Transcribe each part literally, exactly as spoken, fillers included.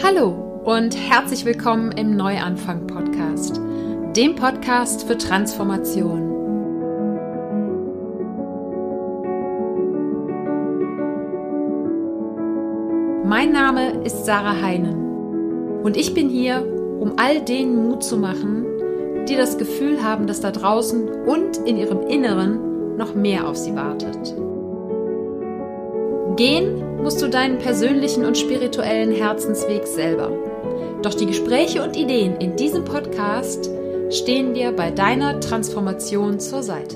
Hallo und herzlich willkommen im Neuanfang-Podcast, dem Podcast für Transformation. Mein Name ist Sarah Heinen und ich bin hier, um all denen Mut zu machen, die das Gefühl haben, dass da draußen und in ihrem Inneren noch mehr auf sie wartet. Gehen musst du deinen persönlichen und spirituellen Herzensweg selber. Doch die Gespräche und Ideen in diesem Podcast stehen dir bei deiner Transformation zur Seite.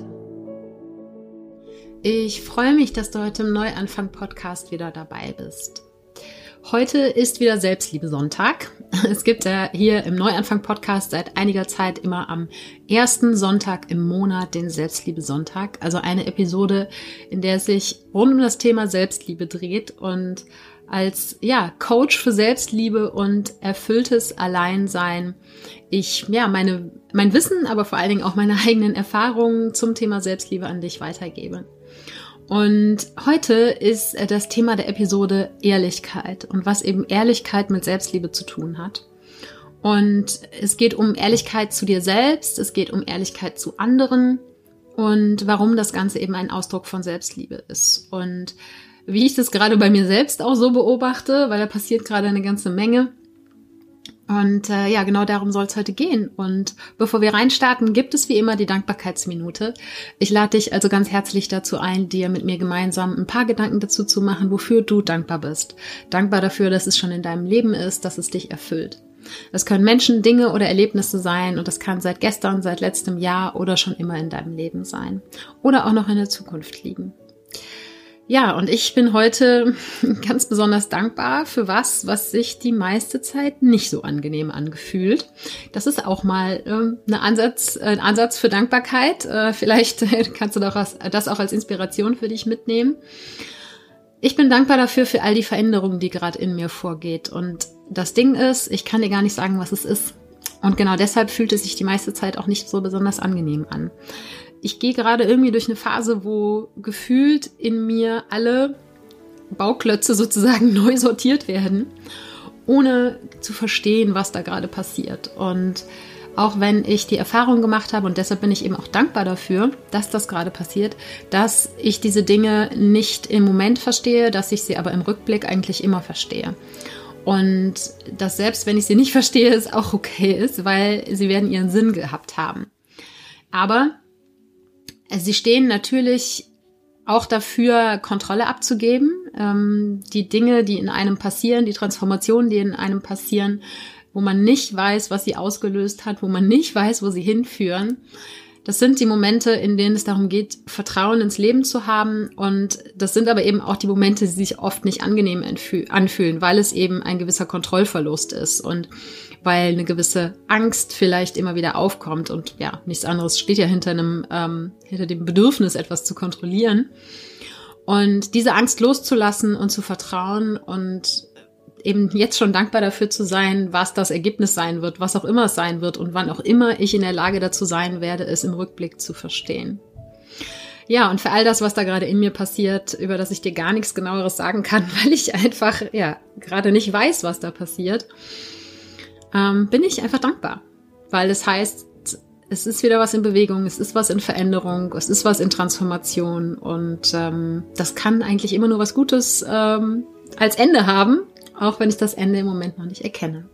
Ich freue mich, dass du heute im Neuanfang-Podcast wieder dabei bist. Heute ist wieder Selbstliebe-Sonntag. Es gibt ja hier im Neuanfang-Podcast seit einiger Zeit immer am ersten Sonntag im Monat den Selbstliebe-Sonntag. Also eine Episode, in der es sich rund um das Thema Selbstliebe dreht und als ja Coach für Selbstliebe und erfülltes Alleinsein ich ja meine mein Wissen, aber vor allen Dingen auch meine eigenen Erfahrungen zum Thema Selbstliebe an dich weitergebe. Und heute ist das Thema der Episode Ehrlichkeit und was eben Ehrlichkeit mit Selbstliebe zu tun hat. Und es geht um Ehrlichkeit zu dir selbst, es geht um Ehrlichkeit zu anderen und warum das Ganze eben ein Ausdruck von Selbstliebe ist. Und wie ich das gerade bei mir selbst auch so beobachte, weil da passiert gerade eine ganze Menge. Und äh, ja, genau darum soll es heute gehen. Und bevor wir reinstarten, gibt es wie immer die Dankbarkeitsminute. Ich lade dich also ganz herzlich dazu ein, dir mit mir gemeinsam ein paar Gedanken dazu zu machen, wofür du dankbar bist. Dankbar dafür, dass es schon in deinem Leben ist, dass es dich erfüllt. Das können Menschen, Dinge oder Erlebnisse sein und das kann seit gestern, seit letztem Jahr oder schon immer in deinem Leben sein. Oder auch noch in der Zukunft liegen. Ja, und ich bin heute ganz besonders dankbar für was, was sich die meiste Zeit nicht so angenehm angefühlt. Das ist auch mal ähm, eine Ansatz, ein Ansatz für Dankbarkeit. Äh, vielleicht kannst du das, das auch als Inspiration für dich mitnehmen. Ich bin dankbar dafür für all die Veränderungen, die gerade in mir vorgeht. Und das Ding ist, ich kann dir gar nicht sagen, was es ist. Und genau deshalb fühlt es sich die meiste Zeit auch nicht so besonders angenehm an. Ich gehe gerade irgendwie durch eine Phase, wo gefühlt in mir alle Bauklötze sozusagen neu sortiert werden, ohne zu verstehen, was da gerade passiert. Und auch wenn ich die Erfahrung gemacht habe, und deshalb bin ich eben auch dankbar dafür, dass das gerade passiert, dass ich diese Dinge nicht im Moment verstehe, dass ich sie aber im Rückblick eigentlich immer verstehe. Und dass selbst wenn ich sie nicht verstehe, es auch okay ist, weil sie werden ihren Sinn gehabt haben. Aber sie stehen natürlich auch dafür, Kontrolle abzugeben. Ähm, die Dinge, die in einem passieren, die Transformationen, die in einem passieren, wo man nicht weiß, was sie ausgelöst hat, wo man nicht weiß, wo sie hinführen. Das sind die Momente, in denen es darum geht, Vertrauen ins Leben zu haben. Und das sind aber eben auch die Momente, die sich oft nicht angenehm anfühlen, weil es eben ein gewisser Kontrollverlust ist und weil eine gewisse Angst vielleicht immer wieder aufkommt. Und ja, nichts anderes steht ja hinter einem, ähm, hinter dem Bedürfnis, etwas zu kontrollieren. Und diese Angst loszulassen und zu vertrauen und eben jetzt schon dankbar dafür zu sein, was das Ergebnis sein wird, was auch immer es sein wird und wann auch immer ich in der Lage dazu sein werde, es im Rückblick zu verstehen. Ja, und für all das, was da gerade in mir passiert, über das ich dir gar nichts Genaueres sagen kann, weil ich einfach ja gerade nicht weiß, was da passiert, ähm, bin ich einfach dankbar. Weil es heißt, es ist wieder was in Bewegung, es ist was in Veränderung, es ist was in Transformation und ähm, das kann eigentlich immer nur was Gutes ähm, als Ende haben, auch wenn ich das Ende im Moment noch nicht erkenne.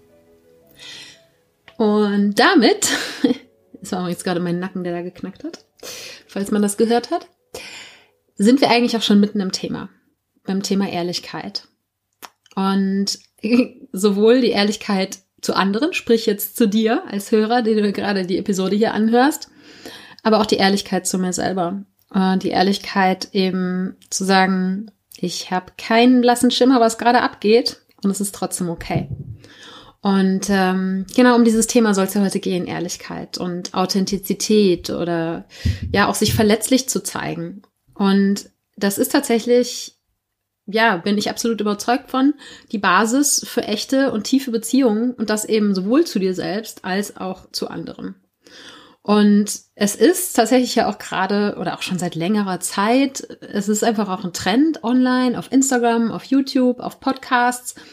Und damit, das war jetzt gerade mein Nacken, der da geknackt hat, falls man das gehört hat, sind wir eigentlich auch schon mitten im Thema, beim Thema Ehrlichkeit. Und sowohl die Ehrlichkeit zu anderen, sprich jetzt zu dir als Hörer, die du gerade die Episode hier anhörst, aber auch die Ehrlichkeit zu mir selber. Und die Ehrlichkeit eben zu sagen, ich habe keinen blassen Schimmer, was gerade abgeht und es ist trotzdem okay. Und ähm, genau um dieses Thema soll es ja heute gehen, Ehrlichkeit und Authentizität oder ja auch sich verletzlich zu zeigen. Und das ist tatsächlich, ja, bin ich absolut überzeugt von, die Basis für echte und tiefe Beziehungen und das eben sowohl zu dir selbst als auch zu anderen. Und es ist tatsächlich ja auch gerade oder auch schon seit längerer Zeit, es ist einfach auch ein Trend online, auf Instagram, auf YouTube, auf Podcasts,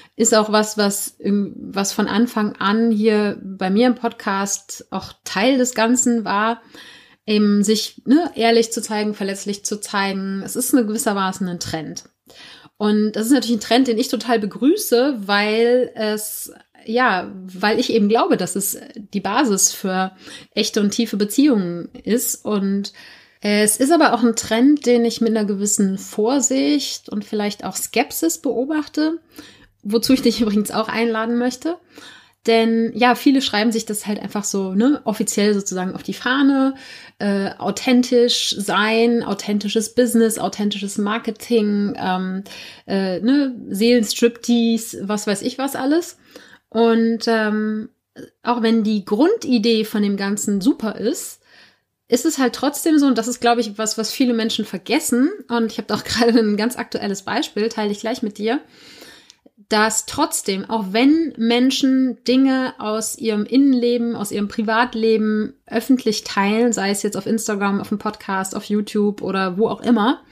ist auch was, was, was von Anfang an hier bei mir im Podcast auch Teil des Ganzen war, eben sich ne, ehrlich zu zeigen, verletzlich zu zeigen. Es ist eine gewissermaßen ein Trend. Und das ist natürlich ein Trend, den ich total begrüße, weil es, ja, weil ich eben glaube, dass es die Basis für echte und tiefe Beziehungen ist. Und es ist aber auch ein Trend, den ich mit einer gewissen Vorsicht und vielleicht auch Skepsis beobachte, wozu ich dich übrigens auch einladen möchte. Denn ja, viele schreiben sich das halt einfach so ne, offiziell sozusagen auf die Fahne, äh, authentisch sein, authentisches Business, authentisches Marketing, ähm, äh, ne, Seelenstriptease, was weiß ich was alles. Und ähm, auch wenn die Grundidee von dem Ganzen super ist, ist es halt trotzdem so, und das ist, glaube ich, was, was viele Menschen vergessen, und ich habe auch gerade ein ganz aktuelles Beispiel, teile ich gleich mit dir, dass trotzdem, auch wenn Menschen Dinge aus ihrem Innenleben, aus ihrem Privatleben öffentlich teilen, sei es jetzt auf Instagram, auf dem Podcast, auf YouTube oder wo auch immer,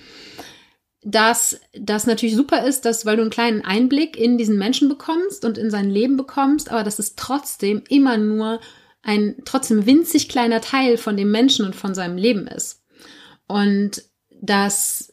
dass das natürlich super ist, dass, weil du einen kleinen Einblick in diesen Menschen bekommst und in sein Leben bekommst, aber dass es trotzdem immer nur ein trotzdem winzig kleiner Teil von dem Menschen und von seinem Leben ist. Und dass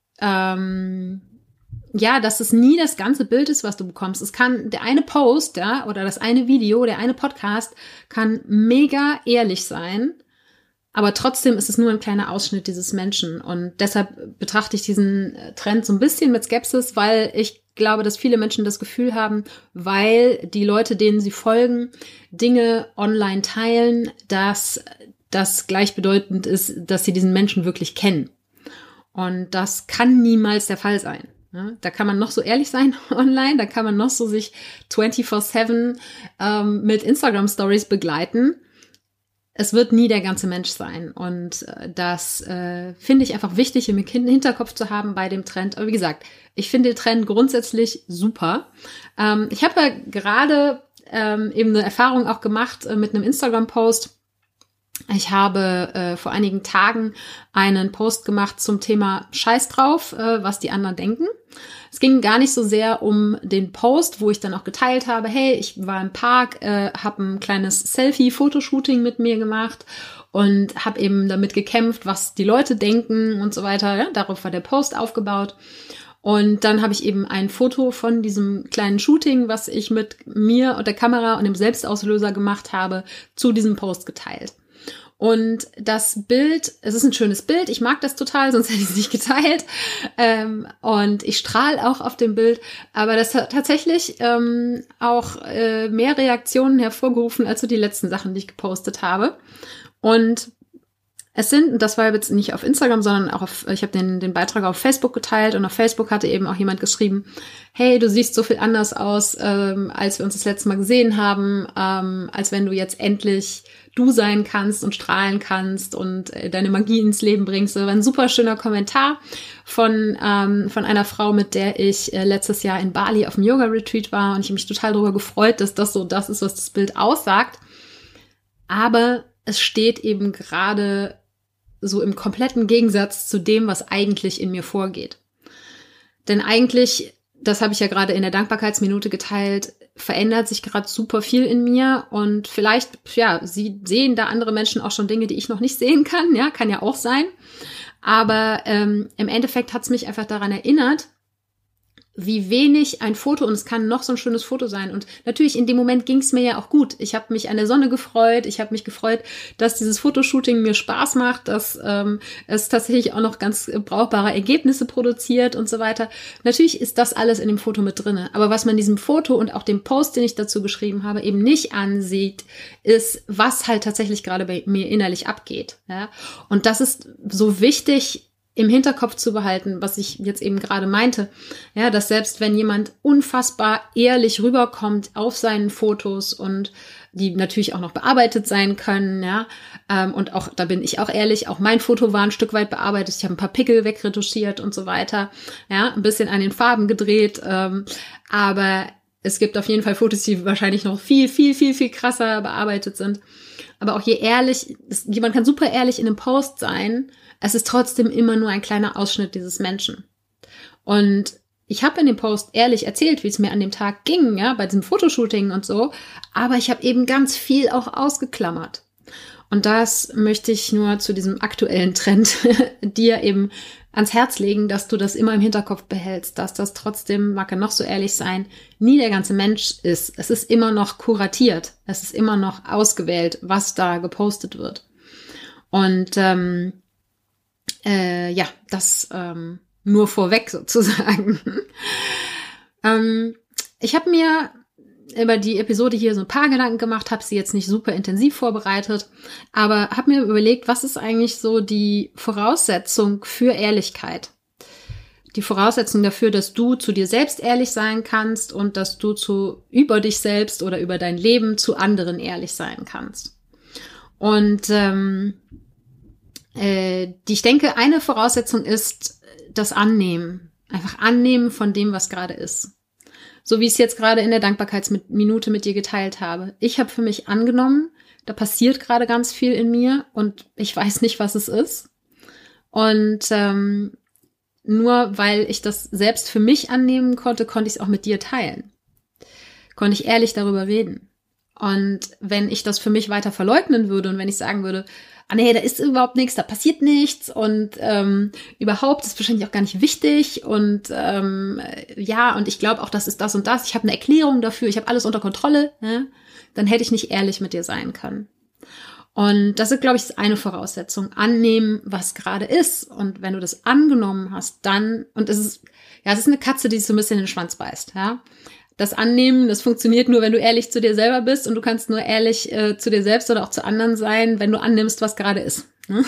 ähm, ja, dass es nie das ganze Bild ist, was du bekommst. Es kann, der eine Post, ja, oder das eine Video, der eine Podcast kann mega ehrlich sein, aber trotzdem ist es nur ein kleiner Ausschnitt dieses Menschen. Und deshalb betrachte ich diesen Trend so ein bisschen mit Skepsis, weil ich glaube, dass viele Menschen das Gefühl haben, weil die Leute, denen sie folgen, Dinge online teilen, dass das gleichbedeutend ist, dass sie diesen Menschen wirklich kennen. Und das kann niemals der Fall sein. Ja, da kann man noch so ehrlich sein online, da kann man noch so sich vierundzwanzig sieben ähm, mit Instagram-Stories begleiten. Es wird nie der ganze Mensch sein. Und äh, das äh, finde ich einfach wichtig, im Hinterkopf zu haben bei dem Trend. Aber wie gesagt, ich finde den Trend grundsätzlich super. Ähm, ich habe ja gerade ähm, eben eine Erfahrung auch gemacht äh, mit einem Instagram-Post. Ich habe äh, vor einigen Tagen einen Post gemacht zum Thema Scheiß drauf, äh, was die anderen denken. Es ging gar nicht so sehr um den Post, wo ich dann auch geteilt habe, hey, ich war im Park, äh, habe ein kleines Selfie-Fotoshooting mit mir gemacht und habe eben damit gekämpft, was die Leute denken und so weiter. Ja, darauf war der Post aufgebaut. Und dann habe ich eben ein Foto von diesem kleinen Shooting, was ich mit mir und der Kamera und dem Selbstauslöser gemacht habe, zu diesem Post geteilt. Und das Bild, es ist ein schönes Bild, ich mag das total, sonst hätte ich es nicht geteilt. Ähm, und ich strahle auch auf dem Bild, aber das hat tatsächlich ähm, auch äh, mehr Reaktionen hervorgerufen als so die letzten Sachen, die ich gepostet habe. Und es sind, das war jetzt nicht auf Instagram, sondern auch auf, ich habe den, den Beitrag auf Facebook geteilt, und auf Facebook hatte eben auch jemand geschrieben, hey, du siehst so viel anders aus, ähm, als wir uns das letzte Mal gesehen haben, ähm, als wenn du jetzt endlich du sein kannst und strahlen kannst und äh, deine Magie ins Leben bringst. Das war ein super schöner Kommentar von ähm, von einer Frau, mit der ich äh, letztes Jahr in Bali auf dem Yoga-Retreat war, und ich habe mich total darüber gefreut, dass das so das ist, was das Bild aussagt. Aber es steht eben gerade so im kompletten Gegensatz zu dem, was eigentlich in mir vorgeht. Denn eigentlich, das habe ich ja gerade in der Dankbarkeitsminute geteilt, verändert sich gerade super viel in mir, und vielleicht, ja, sie sehen da andere Menschen auch schon Dinge, die ich noch nicht sehen kann, ja, kann ja auch sein. Aber ähm, im Endeffekt hat es mich einfach daran erinnert, wie wenig ein Foto, und es kann noch so ein schönes Foto sein. Und natürlich in dem Moment ging es mir ja auch gut. Ich habe mich an der Sonne gefreut. Ich habe mich gefreut, dass dieses Fotoshooting mir Spaß macht, dass ähm, es tatsächlich auch noch ganz brauchbare Ergebnisse produziert und so weiter. Natürlich ist das alles in dem Foto mit drinne. Aber was man diesem Foto und auch dem Post, den ich dazu geschrieben habe, eben nicht ansieht, ist, was halt tatsächlich gerade bei mir innerlich abgeht. Ja? Und das ist so wichtig, im Hinterkopf zu behalten, was ich jetzt eben gerade meinte, ja, dass selbst wenn jemand unfassbar ehrlich rüberkommt auf seinen Fotos, und die natürlich auch noch bearbeitet sein können, ja, ähm, und auch, da bin ich auch ehrlich, auch mein Foto war ein Stück weit bearbeitet, ich habe ein paar Pickel wegretuschiert und so weiter, ja, ein bisschen an den Farben gedreht, ähm, aber es gibt auf jeden Fall Fotos, die wahrscheinlich noch viel, viel, viel, viel krasser bearbeitet sind. Aber auch je ehrlich, jemand kann super ehrlich in einem Post sein, es ist trotzdem immer nur ein kleiner Ausschnitt dieses Menschen. Und ich habe in dem Post ehrlich erzählt, wie es mir an dem Tag ging, ja, bei diesem Fotoshooting und so, aber ich habe eben ganz viel auch ausgeklammert. Und das möchte ich nur zu diesem aktuellen Trend dir eben ans Herz legen, dass du das immer im Hinterkopf behältst, dass das trotzdem, mag er noch so ehrlich sein, nie der ganze Mensch ist. Es ist immer noch kuratiert, es ist immer noch ausgewählt, was da gepostet wird. Und ähm, äh, ja, das ähm, nur vorweg sozusagen. ähm, ich habe mir über die Episode hier so ein paar Gedanken gemacht, habe sie jetzt nicht super intensiv vorbereitet, aber habe mir überlegt, was ist eigentlich so die Voraussetzung für Ehrlichkeit? Die Voraussetzung dafür, dass du zu dir selbst ehrlich sein kannst und dass du zu über dich selbst oder über dein Leben zu anderen ehrlich sein kannst. Und ähm, äh, die, ich denke, eine Voraussetzung ist das Annehmen. Einfach annehmen von dem, was gerade ist. So wie ich es jetzt gerade in der Dankbarkeitsminute mit dir geteilt habe. Ich habe für mich angenommen, da passiert gerade ganz viel in mir und ich weiß nicht, was es ist. Und ähm, nur weil ich das selbst für mich annehmen konnte, konnte ich es auch mit dir teilen. Konnte ich ehrlich darüber reden. Und wenn ich das für mich weiter verleugnen würde und wenn ich sagen würde, ah nee, da ist überhaupt nichts, da passiert nichts und ähm, überhaupt ist wahrscheinlich auch gar nicht wichtig und ähm, ja, und ich glaube auch, das ist das und das, ich habe eine Erklärung dafür, ich habe alles unter Kontrolle, ne? Dann hätte ich nicht ehrlich mit dir sein können. Und das ist, glaube ich, eine Voraussetzung, annehmen, was gerade ist. Und wenn du das angenommen hast, dann, und es ist, ja, es ist eine Katze, die sich so ein bisschen in den Schwanz beißt, ja. Das Annehmen, das funktioniert nur, wenn du ehrlich zu dir selber bist und du kannst nur ehrlich äh, zu dir selbst oder auch zu anderen sein, wenn du annimmst, was gerade ist. Ne?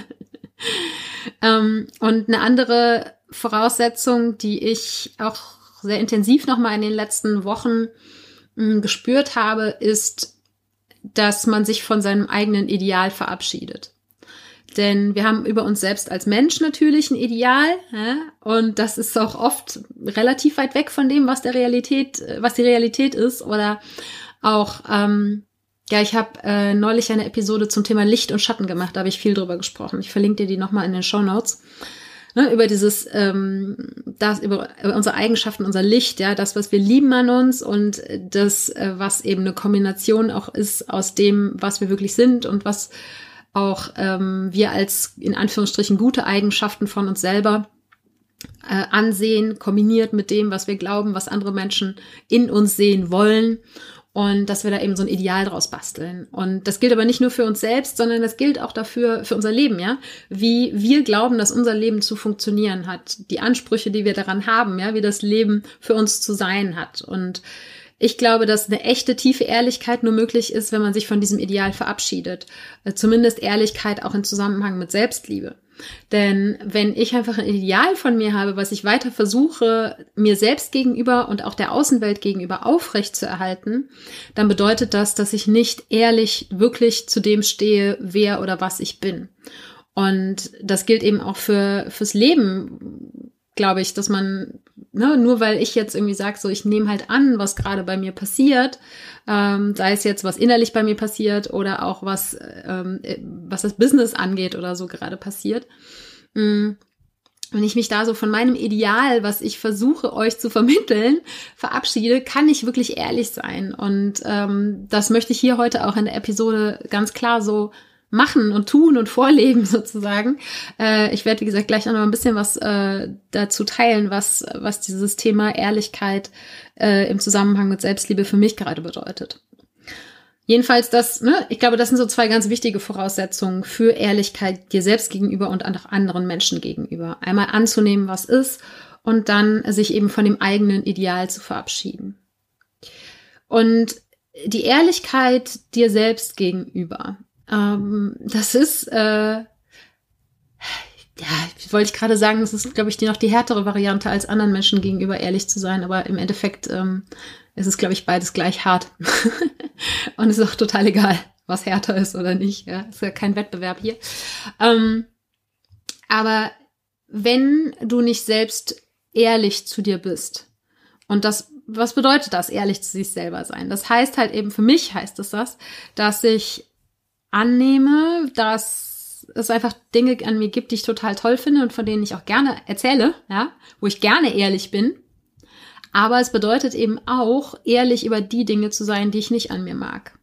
ähm, und eine andere Voraussetzung, die ich auch sehr intensiv nochmal in den letzten Wochen mh, gespürt habe, ist, dass man sich von seinem eigenen Ideal verabschiedet. Denn wir haben über uns selbst als Mensch natürlich ein Ideal, ja? Und das ist auch oft relativ weit weg von dem, was der Realität, was die Realität ist. Oder auch, ähm, ja, ich habe äh, neulich eine Episode zum Thema Licht und Schatten gemacht, da habe ich viel drüber gesprochen. Ich verlinke dir die nochmal in den Shownotes. Ne, über dieses, ähm, das, über, über unsere Eigenschaften, unser Licht, ja, das, was wir lieben an uns und das, äh, was eben eine Kombination auch ist aus dem, was wir wirklich sind und was auch ähm, wir als in Anführungsstrichen gute Eigenschaften von uns selber äh, ansehen, kombiniert mit dem, was wir glauben, was andere Menschen in uns sehen wollen und dass wir da eben so ein Ideal draus basteln. Und das gilt aber nicht nur für uns selbst, sondern das gilt auch dafür, für unser Leben, ja, wie wir glauben, dass unser Leben zu funktionieren hat, die Ansprüche, die wir daran haben, ja, wie das Leben für uns zu sein hat. Und ich glaube, dass eine echte, tiefe Ehrlichkeit nur möglich ist, wenn man sich von diesem Ideal verabschiedet. Zumindest Ehrlichkeit auch im Zusammenhang mit Selbstliebe. Denn wenn ich einfach ein Ideal von mir habe, was ich weiter versuche, mir selbst gegenüber und auch der Außenwelt gegenüber aufrecht zu erhalten, dann bedeutet das, dass ich nicht ehrlich wirklich zu dem stehe, wer oder was ich bin. Und das gilt eben auch für fürs Leben, glaube ich, dass man, ne, nur weil ich jetzt irgendwie sage, so ich nehme halt an, was gerade bei mir passiert, ähm, sei es jetzt, was innerlich bei mir passiert oder auch was, ähm, was das Business angeht oder so gerade passiert. Mhm. Wenn ich mich da so von meinem Ideal, was ich versuche euch zu vermitteln, verabschiede, kann ich wirklich ehrlich sein. Und ähm, das möchte ich hier heute auch in der Episode ganz klar so machen und tun und vorleben sozusagen. Äh, ich werde, wie gesagt, gleich noch mal ein bisschen was äh, dazu teilen, was was dieses Thema Ehrlichkeit äh, im Zusammenhang mit Selbstliebe für mich gerade bedeutet. Jedenfalls das, ne, ich glaube, das sind so zwei ganz wichtige Voraussetzungen für Ehrlichkeit dir selbst gegenüber und auch anderen Menschen gegenüber. Einmal anzunehmen, was ist und dann sich eben von dem eigenen Ideal zu verabschieden. Und die Ehrlichkeit dir selbst gegenüber, Ähm, das ist, äh, ja, wollte ich gerade sagen, das ist, glaube ich, die noch die härtere Variante, als anderen Menschen gegenüber ehrlich zu sein, aber im Endeffekt ähm, ist es, glaube ich, beides gleich hart. Und es ist auch total egal, was härter ist oder nicht. Ja, ist ja kein Wettbewerb hier. Ähm, aber wenn du nicht selbst ehrlich zu dir bist, und das, was bedeutet das, ehrlich zu sich selber sein? Das heißt halt eben, für mich heißt es das, dass ich annehme, dass es einfach Dinge an mir gibt, die ich total toll finde und von denen ich auch gerne erzähle, ja, wo ich gerne ehrlich bin, Aber es bedeutet eben auch, ehrlich über die Dinge zu sein, die ich nicht an mir mag.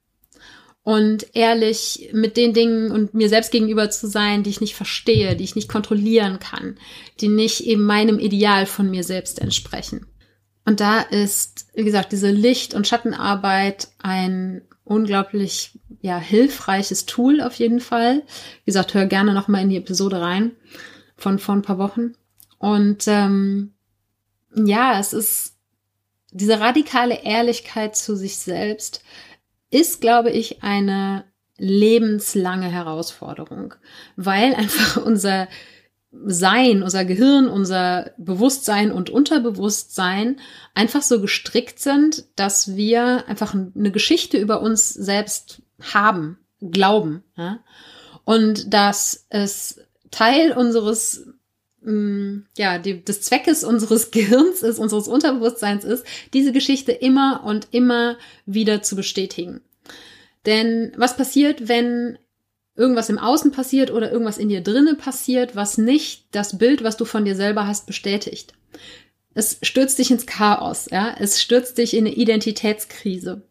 Und ehrlich mit den Dingen und mir selbst gegenüber zu sein, die ich nicht verstehe, die ich nicht kontrollieren kann, die nicht eben meinem Ideal von mir selbst entsprechen. Und da ist, wie gesagt, diese Licht- und Schattenarbeit ein unglaublich, ja, hilfreiches Tool auf jeden Fall. Wie gesagt, hör gerne noch mal in die Episode rein von vor ein paar Wochen. Und ähm, ja, es ist diese radikale Ehrlichkeit zu sich selbst ist, glaube ich, eine lebenslange Herausforderung, weil einfach unser Sein, unser Gehirn, unser Bewusstsein und Unterbewusstsein einfach so gestrickt sind, dass wir einfach eine Geschichte über uns selbst haben, glauben. Ja? Und dass es Teil unseres, mh, ja, die, des Zweckes unseres Gehirns ist, unseres Unterbewusstseins ist, diese Geschichte immer und immer wieder zu bestätigen. Denn was passiert, wenn irgendwas im Außen passiert oder irgendwas in dir drinnen passiert, was nicht das Bild, was du von dir selber hast, bestätigt? Es stürzt dich ins Chaos, ja? Es stürzt dich in eine Identitätskrise.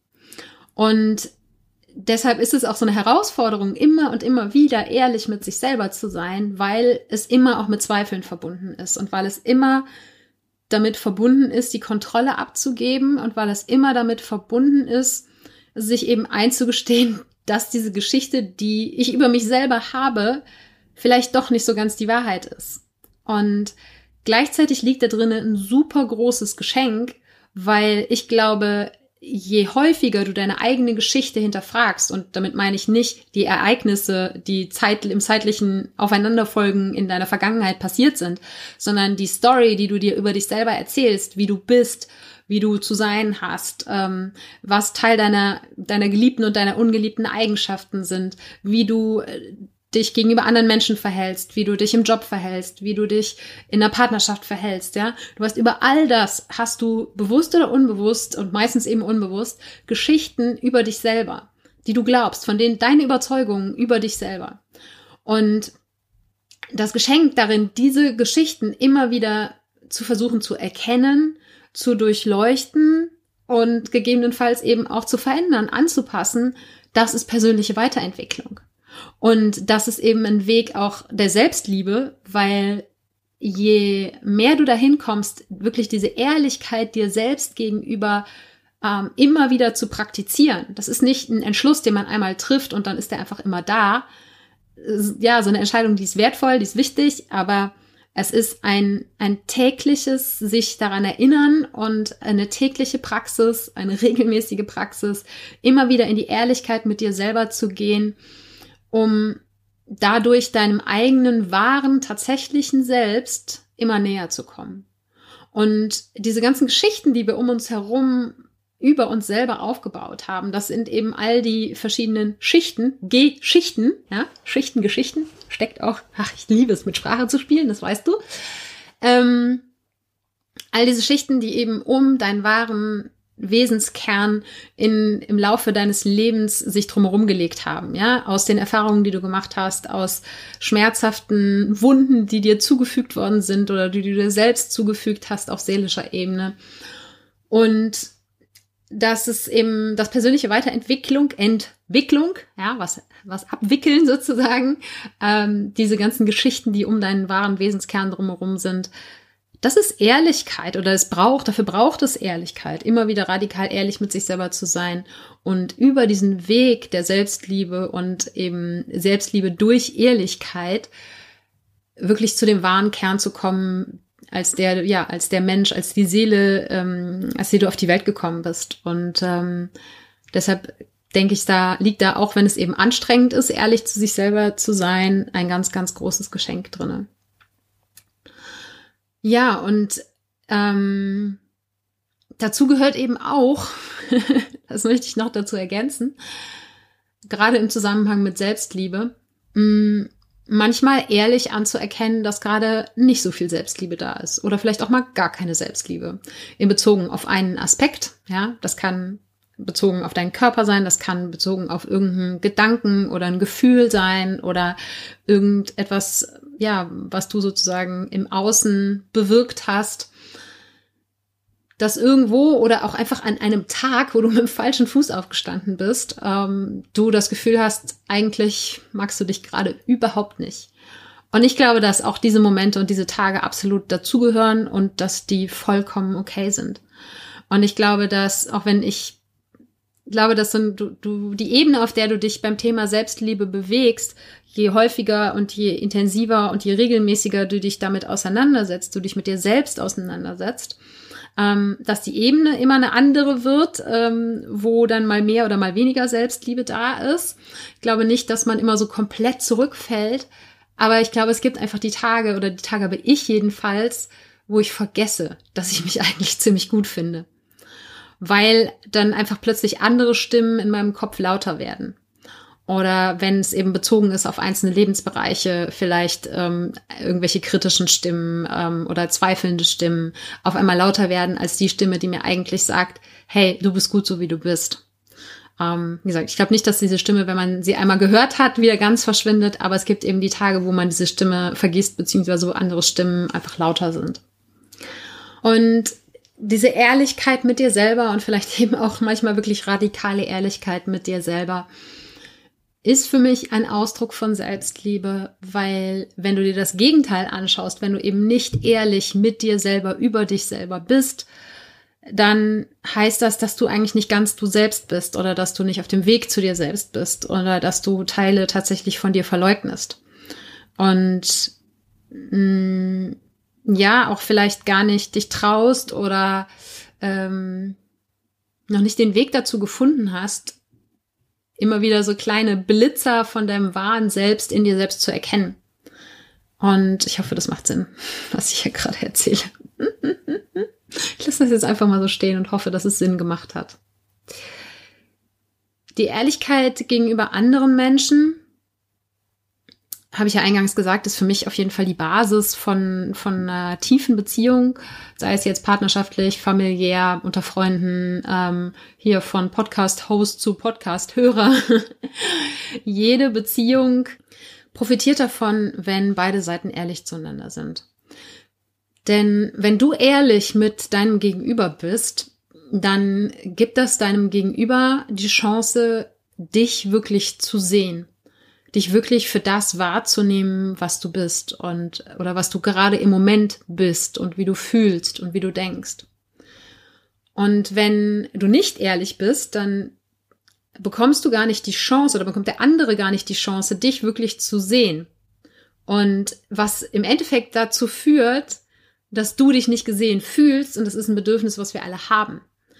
Und deshalb ist es auch so eine Herausforderung, immer und immer wieder ehrlich mit sich selber zu sein, weil es immer auch mit Zweifeln verbunden ist und weil es immer damit verbunden ist, die Kontrolle abzugeben und weil es immer damit verbunden ist, sich eben einzugestehen, dass diese Geschichte, die ich über mich selber habe, vielleicht doch nicht so ganz die Wahrheit ist. Und gleichzeitig liegt da drinnen ein super großes Geschenk, weil ich glaube, je häufiger du deine eigene Geschichte hinterfragst, und damit meine ich nicht die Ereignisse, die Zeit, im zeitlichen Aufeinanderfolgen in deiner Vergangenheit passiert sind, sondern die Story, die du dir über dich selber erzählst, wie du bist, wie du zu sein hast, ähm, was Teil deiner, deiner geliebten und deiner ungeliebten Eigenschaften sind, wie du äh, dich gegenüber anderen Menschen verhältst, wie du dich im Job verhältst, wie du dich in der Partnerschaft verhältst, ja. Du hast über all das, hast du bewusst oder unbewusst und meistens eben unbewusst Geschichten über dich selber, die du glaubst, von denen deine Überzeugungen über dich selber. Und das Geschenk darin, diese Geschichten immer wieder zu versuchen zu erkennen, zu durchleuchten und gegebenenfalls eben auch zu verändern, anzupassen, das ist persönliche Weiterentwicklung. Und das ist eben ein Weg auch der Selbstliebe, weil je mehr du dahin kommst, wirklich diese Ehrlichkeit dir selbst gegenüber ähm, immer wieder zu praktizieren. Das ist nicht ein Entschluss, den man einmal trifft und dann ist der einfach immer da. Ja, so eine Entscheidung, die ist wertvoll, die ist wichtig, aber es ist ein, ein tägliches sich daran erinnern und eine tägliche Praxis, eine regelmäßige Praxis, immer wieder in die Ehrlichkeit mit dir selber zu gehen, um dadurch deinem eigenen, wahren, tatsächlichen Selbst immer näher zu kommen. Und diese ganzen Geschichten, die wir um uns herum über uns selber aufgebaut haben, das sind eben all die verschiedenen Schichten, Geschichten, ja, Schichten, Geschichten, steckt auch, ach, ich liebe es, mit Sprache zu spielen, das weißt du. Ähm, all diese Schichten, die eben um deinen wahren Wesenskern in, im Laufe deines Lebens sich drumherum gelegt haben, ja, aus den Erfahrungen, die du gemacht hast, aus schmerzhaften Wunden, die dir zugefügt worden sind oder die du dir selbst zugefügt hast auf seelischer Ebene. Und dass es eben das persönliche Weiterentwicklung, Entwicklung, ja, was, was abwickeln sozusagen, ähm, diese ganzen Geschichten, die um deinen wahren Wesenskern drumherum sind, das ist Ehrlichkeit oder es braucht, dafür braucht es Ehrlichkeit, immer wieder radikal ehrlich mit sich selber zu sein und über diesen Weg der Selbstliebe und eben Selbstliebe durch Ehrlichkeit wirklich zu dem wahren Kern zu kommen, als der, ja, als der Mensch, als die Seele, ähm, als die du auf die Welt gekommen bist. Und ähm, deshalb denke ich, da liegt da, auch wenn es eben anstrengend ist, ehrlich zu sich selber zu sein, ein ganz, ganz großes Geschenk drinne. Ja, und ähm, dazu gehört eben auch, das möchte ich noch dazu ergänzen, gerade im Zusammenhang mit Selbstliebe, mh, manchmal ehrlich anzuerkennen, dass gerade nicht so viel Selbstliebe da ist oder vielleicht auch mal gar keine Selbstliebe in Bezogen auf einen Aspekt. Ja, das kann bezogen auf deinen Körper sein, das kann bezogen auf irgendeinen Gedanken oder ein Gefühl sein oder irgendetwas, ja, was du sozusagen im Außen bewirkt hast. dass irgendwo oder auch einfach an einem Tag, wo du mit dem falschen Fuß aufgestanden bist, ähm, du das Gefühl hast, eigentlich magst du dich gerade überhaupt nicht. Und ich glaube, dass auch diese Momente und diese Tage absolut dazugehören und dass die vollkommen okay sind. Und ich glaube, dass auch wenn ich Ich glaube, dass du, du die Ebene, auf der du dich beim Thema Selbstliebe bewegst, je häufiger und je intensiver und je regelmäßiger du dich damit auseinandersetzt, du dich mit dir selbst auseinandersetzt, ähm, dass die Ebene immer eine andere wird, ähm, wo dann mal mehr oder mal weniger Selbstliebe da ist. Ich glaube nicht, dass man immer so komplett zurückfällt, aber ich glaube, es gibt einfach die Tage, oder die Tage habe ich jedenfalls, wo ich vergesse, dass ich mich eigentlich ziemlich gut finde. Weil dann einfach plötzlich andere Stimmen in meinem Kopf lauter werden. Oder wenn es eben bezogen ist auf einzelne Lebensbereiche, vielleicht ähm, irgendwelche kritischen Stimmen ähm, oder zweifelnde Stimmen auf einmal lauter werden als die Stimme, die mir eigentlich sagt, hey, du bist gut so, wie du bist. Ähm, wie gesagt, ich glaube nicht, dass diese Stimme, wenn man sie einmal gehört hat, wieder ganz verschwindet, aber es gibt eben die Tage, wo man diese Stimme vergisst, beziehungsweise wo andere Stimmen einfach lauter sind. Und diese Ehrlichkeit mit dir selber und vielleicht eben auch manchmal wirklich radikale Ehrlichkeit mit dir selber ist für mich ein Ausdruck von Selbstliebe, weil wenn du dir das Gegenteil anschaust, wenn du eben nicht ehrlich mit dir selber über dich selber bist, dann heißt das, dass du eigentlich nicht ganz du selbst bist oder dass du nicht auf dem Weg zu dir selbst bist oder dass du Teile tatsächlich von dir verleugnest. Und mh, ja, auch vielleicht gar nicht dich traust oder ähm, noch nicht den Weg dazu gefunden hast, immer wieder so kleine Blitzer von deinem wahren Selbst in dir selbst zu erkennen. Und ich hoffe, das macht Sinn, was ich hier gerade erzähle. Ich lasse das jetzt einfach mal so stehen und hoffe, dass es Sinn gemacht hat. Die Ehrlichkeit gegenüber anderen Menschen, habe ich ja eingangs gesagt, ist für mich auf jeden Fall die Basis von, von einer tiefen Beziehung, sei es jetzt partnerschaftlich, familiär, unter Freunden, ähm, hier von Podcast-Host zu Podcast-Hörer. Jede Beziehung profitiert davon, wenn beide Seiten ehrlich zueinander sind. Denn wenn du ehrlich mit deinem Gegenüber bist, dann gibt das deinem Gegenüber die Chance, dich wirklich zu sehen. Dich wirklich für das wahrzunehmen, was du bist und oder was du gerade im Moment bist und wie du fühlst und wie du denkst. Und wenn du nicht ehrlich bist, dann bekommst du gar nicht die Chance oder bekommt der andere gar nicht die Chance, dich wirklich zu sehen. Und was im Endeffekt dazu führt, dass du dich nicht gesehen fühlst, und das ist ein Bedürfnis, was wir alle haben.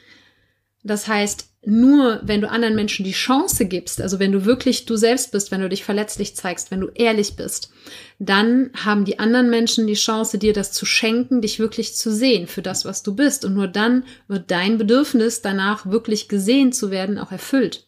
Das heißt, nur wenn du anderen Menschen die Chance gibst, also wenn du wirklich du selbst bist, wenn du dich verletzlich zeigst, wenn du ehrlich bist, dann haben die anderen Menschen die Chance, dir das zu schenken, dich wirklich zu sehen für das, was du bist. Und nur dann wird dein Bedürfnis danach, wirklich gesehen zu werden, auch erfüllt.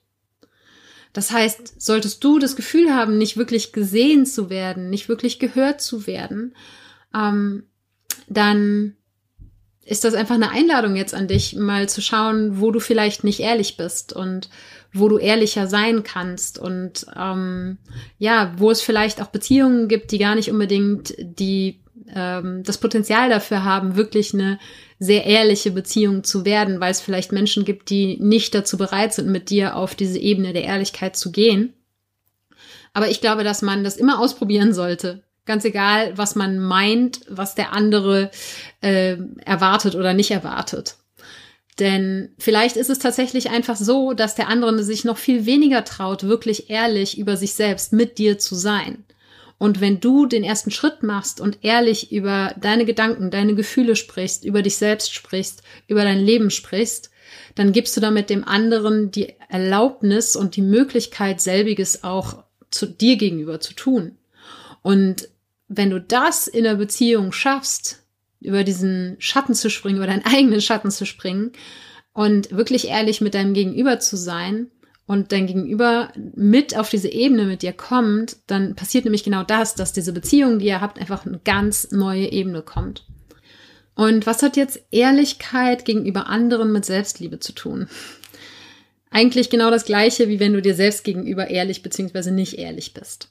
Das heißt, solltest du das Gefühl haben, nicht wirklich gesehen zu werden, nicht wirklich gehört zu werden, ähm, dann ist das einfach eine Einladung jetzt an dich, mal zu schauen, wo du vielleicht nicht ehrlich bist und wo du ehrlicher sein kannst und ähm, ja, wo es vielleicht auch Beziehungen gibt, die gar nicht unbedingt die ähm, das Potenzial dafür haben, wirklich eine sehr ehrliche Beziehung zu werden, weil es vielleicht Menschen gibt, die nicht dazu bereit sind, mit dir auf diese Ebene der Ehrlichkeit zu gehen. Aber ich glaube, dass man das immer ausprobieren sollte. Ganz egal, was man meint, was der andere äh, erwartet oder nicht erwartet. Denn vielleicht ist es tatsächlich einfach so, dass der andere sich noch viel weniger traut, wirklich ehrlich über sich selbst mit dir zu sein. Und wenn du den ersten Schritt machst und ehrlich über deine Gedanken, deine Gefühle sprichst, über dich selbst sprichst, über dein Leben sprichst, dann gibst du damit dem anderen die Erlaubnis und die Möglichkeit, selbiges auch zu dir gegenüber zu tun. Und wenn du das in der Beziehung schaffst, über diesen Schatten zu springen, über deinen eigenen Schatten zu springen und wirklich ehrlich mit deinem Gegenüber zu sein und dein Gegenüber mit auf diese Ebene mit dir kommt, dann passiert nämlich genau das, dass diese Beziehung, die ihr habt, einfach eine ganz neue Ebene kommt. Und was hat jetzt Ehrlichkeit gegenüber anderen mit Selbstliebe zu tun? Eigentlich genau das Gleiche, wie wenn du dir selbst gegenüber ehrlich bzw. nicht ehrlich bist.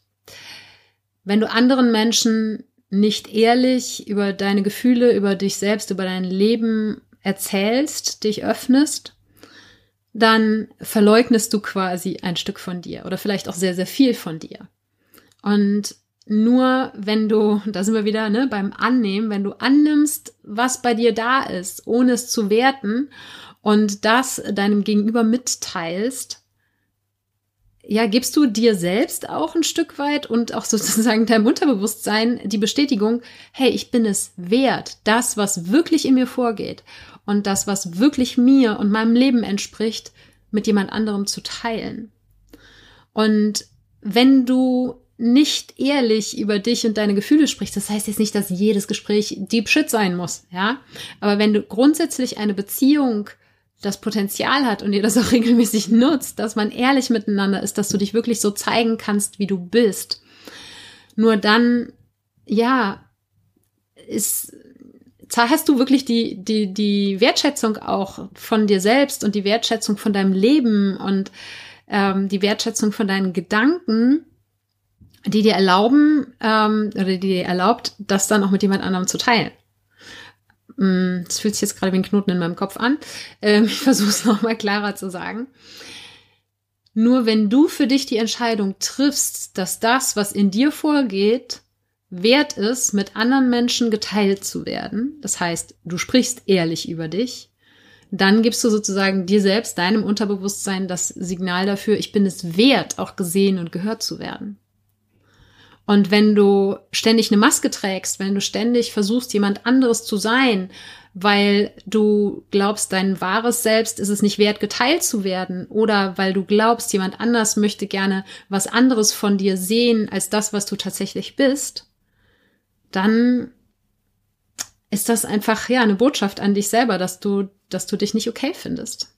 Wenn du anderen Menschen nicht ehrlich über deine Gefühle, über dich selbst, über dein Leben erzählst, dich öffnest, dann verleugnest du quasi ein Stück von dir oder vielleicht auch sehr, sehr viel von dir. Und nur wenn du, da sind wir wieder ne, beim Annehmen, wenn du annimmst, was bei dir da ist, ohne es zu werten und das deinem Gegenüber mitteilst, ja, gibst du dir selbst auch ein Stück weit und auch sozusagen deinem Unterbewusstsein die Bestätigung, hey, ich bin es wert, das, was wirklich in mir vorgeht und das, was wirklich mir und meinem Leben entspricht, mit jemand anderem zu teilen. Und wenn du nicht ehrlich über dich und deine Gefühle sprichst, das heißt jetzt nicht, dass jedes Gespräch Deep Shit sein muss, ja, aber wenn du grundsätzlich eine Beziehung das Potenzial hat und ihr das auch regelmäßig nutzt, dass man ehrlich miteinander ist, dass du dich wirklich so zeigen kannst, wie du bist. Nur dann, ja, ist, hast du wirklich die, die, die Wertschätzung auch von dir selbst und die Wertschätzung von deinem Leben und ähm, die Wertschätzung von deinen Gedanken, die dir erlauben, ähm, oder die dir erlaubt, das dann auch mit jemand anderem zu teilen. Das fühlt sich jetzt gerade wie ein Knoten in meinem Kopf an. Ähm, ich versuche es nochmal klarer zu sagen. Nur wenn du für dich die Entscheidung triffst, dass das, was in dir vorgeht, wert ist, mit anderen Menschen geteilt zu werden, das heißt, du sprichst ehrlich über dich, dann gibst du sozusagen dir selbst, deinem Unterbewusstsein das Signal dafür, ich bin es wert, auch gesehen und gehört zu werden. Und wenn du ständig eine Maske trägst, wenn du ständig versuchst, jemand anderes zu sein, weil du glaubst, dein wahres Selbst ist es nicht wert, geteilt zu werden, oder weil du glaubst, jemand anders möchte gerne was anderes von dir sehen, als das, was du tatsächlich bist, dann ist das einfach, ja, eine Botschaft an dich selber, dass du, dass du dich nicht okay findest.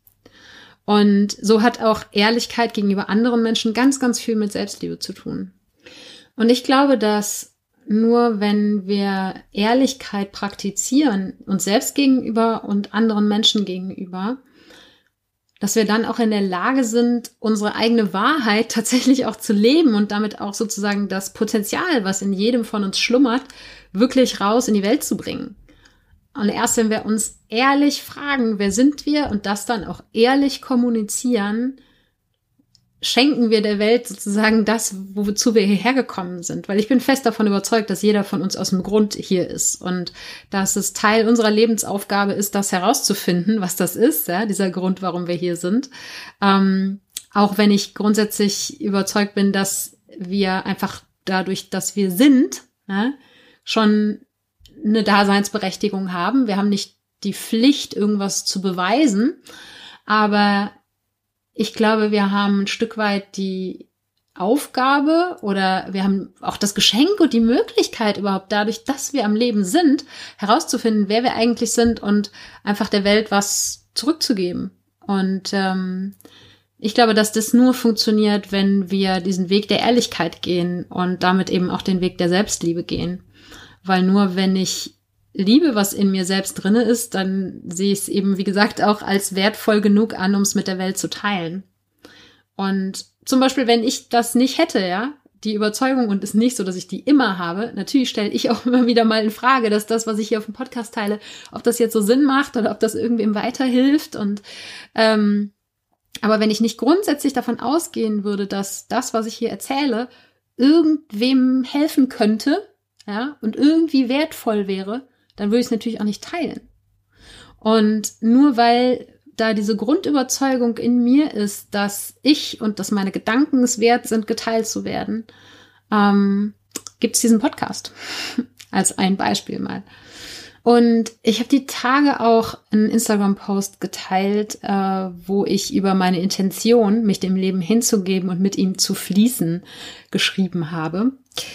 Und so hat auch Ehrlichkeit gegenüber anderen Menschen ganz, ganz viel mit Selbstliebe zu tun. Und ich glaube, dass nur wenn wir Ehrlichkeit praktizieren, uns selbst gegenüber und anderen Menschen gegenüber, dass wir dann auch in der Lage sind, unsere eigene Wahrheit tatsächlich auch zu leben und damit auch sozusagen das Potenzial, was in jedem von uns schlummert, wirklich raus in die Welt zu bringen. Und erst wenn wir uns ehrlich fragen, wer sind wir, und das dann auch ehrlich kommunizieren, schenken wir der Welt sozusagen das, wozu wir hierher gekommen sind. Weil ich bin fest davon überzeugt, dass jeder von uns aus dem Grund hier ist und dass es Teil unserer Lebensaufgabe ist, das herauszufinden, was das ist, ja, dieser Grund, warum wir hier sind. Ähm, auch wenn ich grundsätzlich überzeugt bin, dass wir einfach dadurch, dass wir sind, ja, schon eine Daseinsberechtigung haben. Wir haben nicht die Pflicht, irgendwas zu beweisen, aber ich glaube, wir haben ein Stück weit die Aufgabe oder wir haben auch das Geschenk und die Möglichkeit überhaupt dadurch, dass wir am Leben sind, herauszufinden, wer wir eigentlich sind und einfach der Welt was zurückzugeben. Und ähm, ich glaube, dass das nur funktioniert, wenn wir diesen Weg der Ehrlichkeit gehen und damit eben auch den Weg der Selbstliebe gehen. Weil nur wenn ich liebe, was in mir selbst drinne ist, dann sehe ich es eben, wie gesagt, auch als wertvoll genug an, um es mit der Welt zu teilen. Und zum Beispiel, wenn ich das nicht hätte, ja, die Überzeugung, und ist nicht so, dass ich die immer habe, natürlich stelle ich auch immer wieder mal in Frage, dass das, was ich hier auf dem Podcast teile, ob das jetzt so Sinn macht oder ob das irgendwem weiterhilft. Und ähm, aber wenn ich nicht grundsätzlich davon ausgehen würde, dass das, was ich hier erzähle, irgendwem helfen könnte, ja, und irgendwie wertvoll wäre, dann würde ich es natürlich auch nicht teilen. Und nur weil da diese Grundüberzeugung in mir ist, dass ich und dass meine Gedanken es wert sind, geteilt zu werden, ähm, gibt es diesen Podcast als ein Beispiel mal. Und ich habe die Tage auch einen Instagram-Post geteilt, äh, wo ich über meine Intention, mich dem Leben hinzugeben und mit ihm zu fließen, geschrieben habe.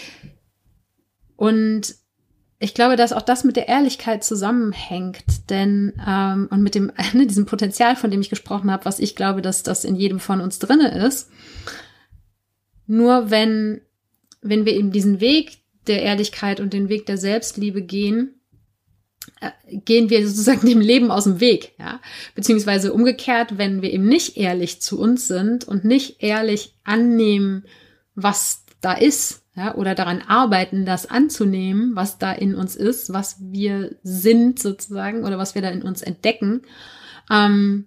Und ich glaube, dass auch das mit der Ehrlichkeit zusammenhängt, denn ähm, und mit dem ne, diesem Potenzial, von dem ich gesprochen habe, was ich glaube, dass das in jedem von uns drinne ist. Nur wenn wenn wir eben diesen Weg der Ehrlichkeit und den Weg der Selbstliebe gehen, äh, gehen wir sozusagen dem Leben aus dem Weg, ja, beziehungsweise umgekehrt, wenn wir eben nicht ehrlich zu uns sind und nicht ehrlich annehmen, was da ist. ja, oder daran arbeiten, das anzunehmen, was da in uns ist, was wir sind sozusagen oder was wir da in uns entdecken, ähm,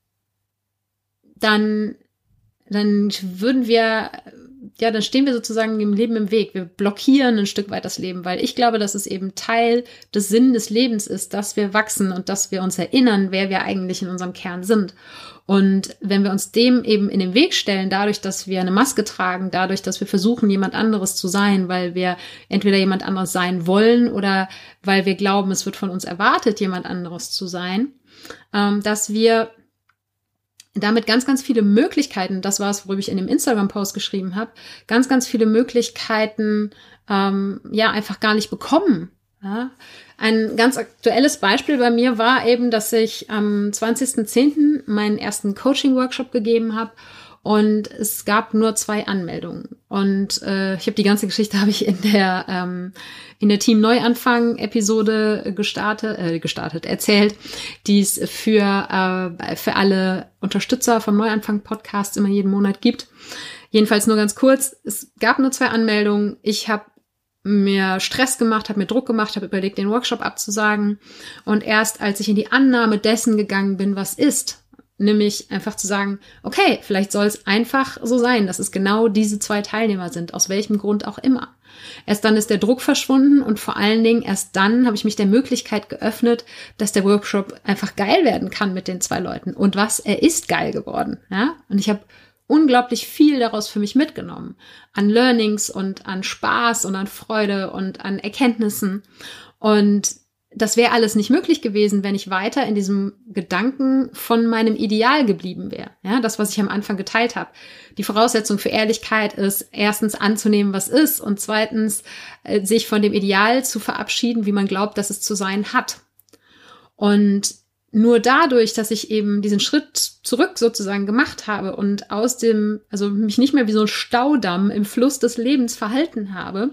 dann, dann würden wir, ja, dann stehen wir sozusagen dem Leben im Weg. Wir blockieren ein Stück weit das Leben, weil ich glaube, dass es eben Teil des Sinns des Lebens ist, dass wir wachsen und dass wir uns erinnern, wer wir eigentlich in unserem Kern sind. Und wenn wir uns dem eben in den Weg stellen, dadurch, dass wir eine Maske tragen, dadurch, dass wir versuchen, jemand anderes zu sein, weil wir entweder jemand anderes sein wollen oder weil wir glauben, es wird von uns erwartet, jemand anderes zu sein, ähm, dass wir damit ganz, ganz viele Möglichkeiten, das war es, worüber ich in dem Instagram-Post geschrieben habe, ganz, ganz viele Möglichkeiten, ähm, ja, einfach gar nicht bekommen. Ja. Ein ganz aktuelles Beispiel bei mir war eben, dass ich am zwanzigsten zehnten meinen ersten Coaching-Workshop gegeben habe und es gab nur zwei Anmeldungen. Und äh, ich habe die ganze Geschichte habe ich in der ähm, in der Team Neuanfang-Episode gestartet, äh, gestartet, erzählt, die es für äh, für alle Unterstützer vom Neuanfang-Podcast immer jeden Monat gibt. Jedenfalls nur ganz kurz, es gab nur zwei Anmeldungen. Ich habe mir Stress gemacht, habe mir Druck gemacht, habe überlegt, den Workshop abzusagen. Und erst als ich in die Annahme dessen gegangen bin, was ist, nämlich einfach zu sagen, okay, vielleicht soll es einfach so sein, dass es genau diese zwei Teilnehmer sind, aus welchem Grund auch immer. Erst dann ist der Druck verschwunden und vor allen Dingen erst dann habe ich mich der Möglichkeit geöffnet, dass der Workshop einfach geil werden kann mit den zwei Leuten. Und was, er ist geil geworden. Ja? Und ich habe unglaublich viel daraus für mich mitgenommen. An Learnings und an Spaß und an Freude und an Erkenntnissen. Und das wäre alles nicht möglich gewesen, wenn ich weiter in diesem Gedanken von meinem Ideal geblieben wäre. Ja, das, was ich am Anfang geteilt habe. Die Voraussetzung für Ehrlichkeit ist, erstens anzunehmen, was ist, und zweitens äh, sich von dem Ideal zu verabschieden, wie man glaubt, dass es zu sein hat. Und nur dadurch, dass ich eben diesen Schritt zurück sozusagen gemacht habe und aus dem, also mich nicht mehr wie so ein Staudamm im Fluss des Lebens verhalten habe,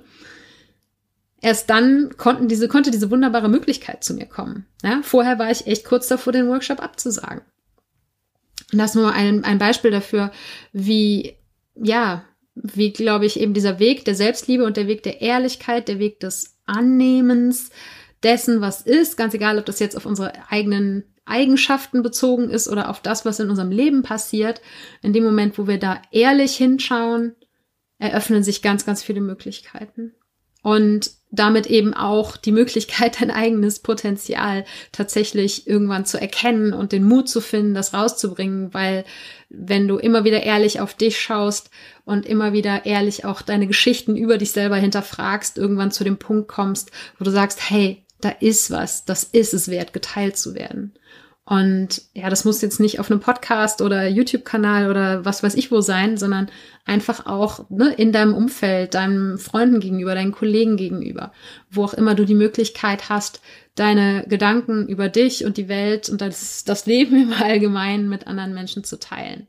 erst dann konnten diese, konnte diese wunderbare Möglichkeit zu mir kommen. Ja, vorher war ich echt kurz davor, den Workshop abzusagen. Und das ist nur ein, ein Beispiel dafür, wie, ja, wie, glaube ich, eben dieser Weg der Selbstliebe und der Weg der Ehrlichkeit, der Weg des Annehmens dessen, was ist, ganz egal, ob das jetzt auf unsere eigenen Eigenschaften bezogen ist oder auf das, was in unserem Leben passiert, in dem Moment, wo wir da ehrlich hinschauen, eröffnen sich ganz, ganz viele Möglichkeiten. Und damit eben auch die Möglichkeit, dein eigenes Potenzial tatsächlich irgendwann zu erkennen und den Mut zu finden, das rauszubringen, weil wenn du immer wieder ehrlich auf dich schaust und immer wieder ehrlich auch deine Geschichten über dich selber hinterfragst, irgendwann zu dem Punkt kommst, wo du sagst, hey, da ist was, das ist es wert, geteilt zu werden. Und ja, das muss jetzt nicht auf einem Podcast oder YouTube-Kanal oder was weiß ich wo sein, sondern einfach auch ne, in deinem Umfeld, deinen Freunden gegenüber, deinen Kollegen gegenüber, wo auch immer du die Möglichkeit hast, deine Gedanken über dich und die Welt und das, das Leben im Allgemeinen mit anderen Menschen zu teilen.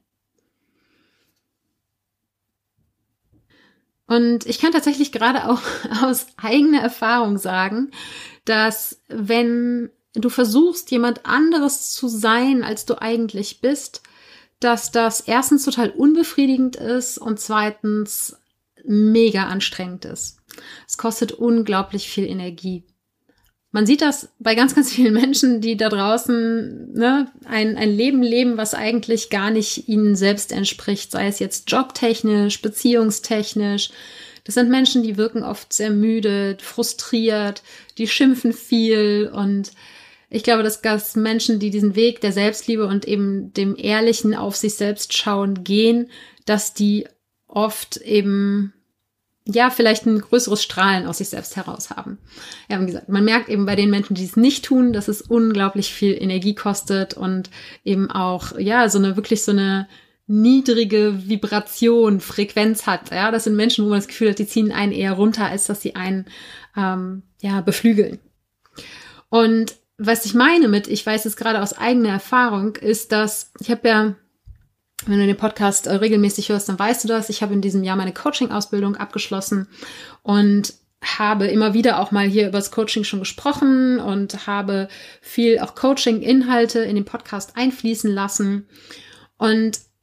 Und ich kann tatsächlich gerade auch aus eigener Erfahrung sagen, dass wenn du versuchst, jemand anderes zu sein, als du eigentlich bist, dass das erstens total unbefriedigend ist und zweitens mega anstrengend ist. Es kostet unglaublich viel Energie. Man sieht das bei ganz, ganz vielen Menschen, die da draußen ne, ein, ein Leben leben, was eigentlich gar nicht ihnen selbst entspricht, sei es jetzt jobtechnisch, beziehungstechnisch. Das sind Menschen, die wirken oft sehr müde, frustriert, die schimpfen viel und ich glaube, dass, dass Menschen, die diesen Weg der Selbstliebe und eben dem Ehrlichen auf sich selbst schauen gehen, dass die oft eben, ja, vielleicht ein größeres Strahlen aus sich selbst heraus haben. Ja, wie gesagt, man merkt eben bei den Menschen, die es nicht tun, dass es unglaublich viel Energie kostet und eben auch, ja, so eine, wirklich so eine niedrige Vibration, Frequenz hat. Ja, das sind Menschen, wo man das Gefühl hat, die ziehen einen eher runter, als dass sie einen, ähm, ja, beflügeln. Und was ich meine mit, ich weiß es gerade aus eigener Erfahrung, ist, dass ich habe ja, wenn du den Podcast äh, regelmäßig hörst, dann weißt du das, ich habe in diesem Jahr meine Coaching-Ausbildung abgeschlossen und habe immer wieder auch mal hier über das Coaching schon gesprochen und habe viel auch Coaching-Inhalte in den Podcast einfließen lassen und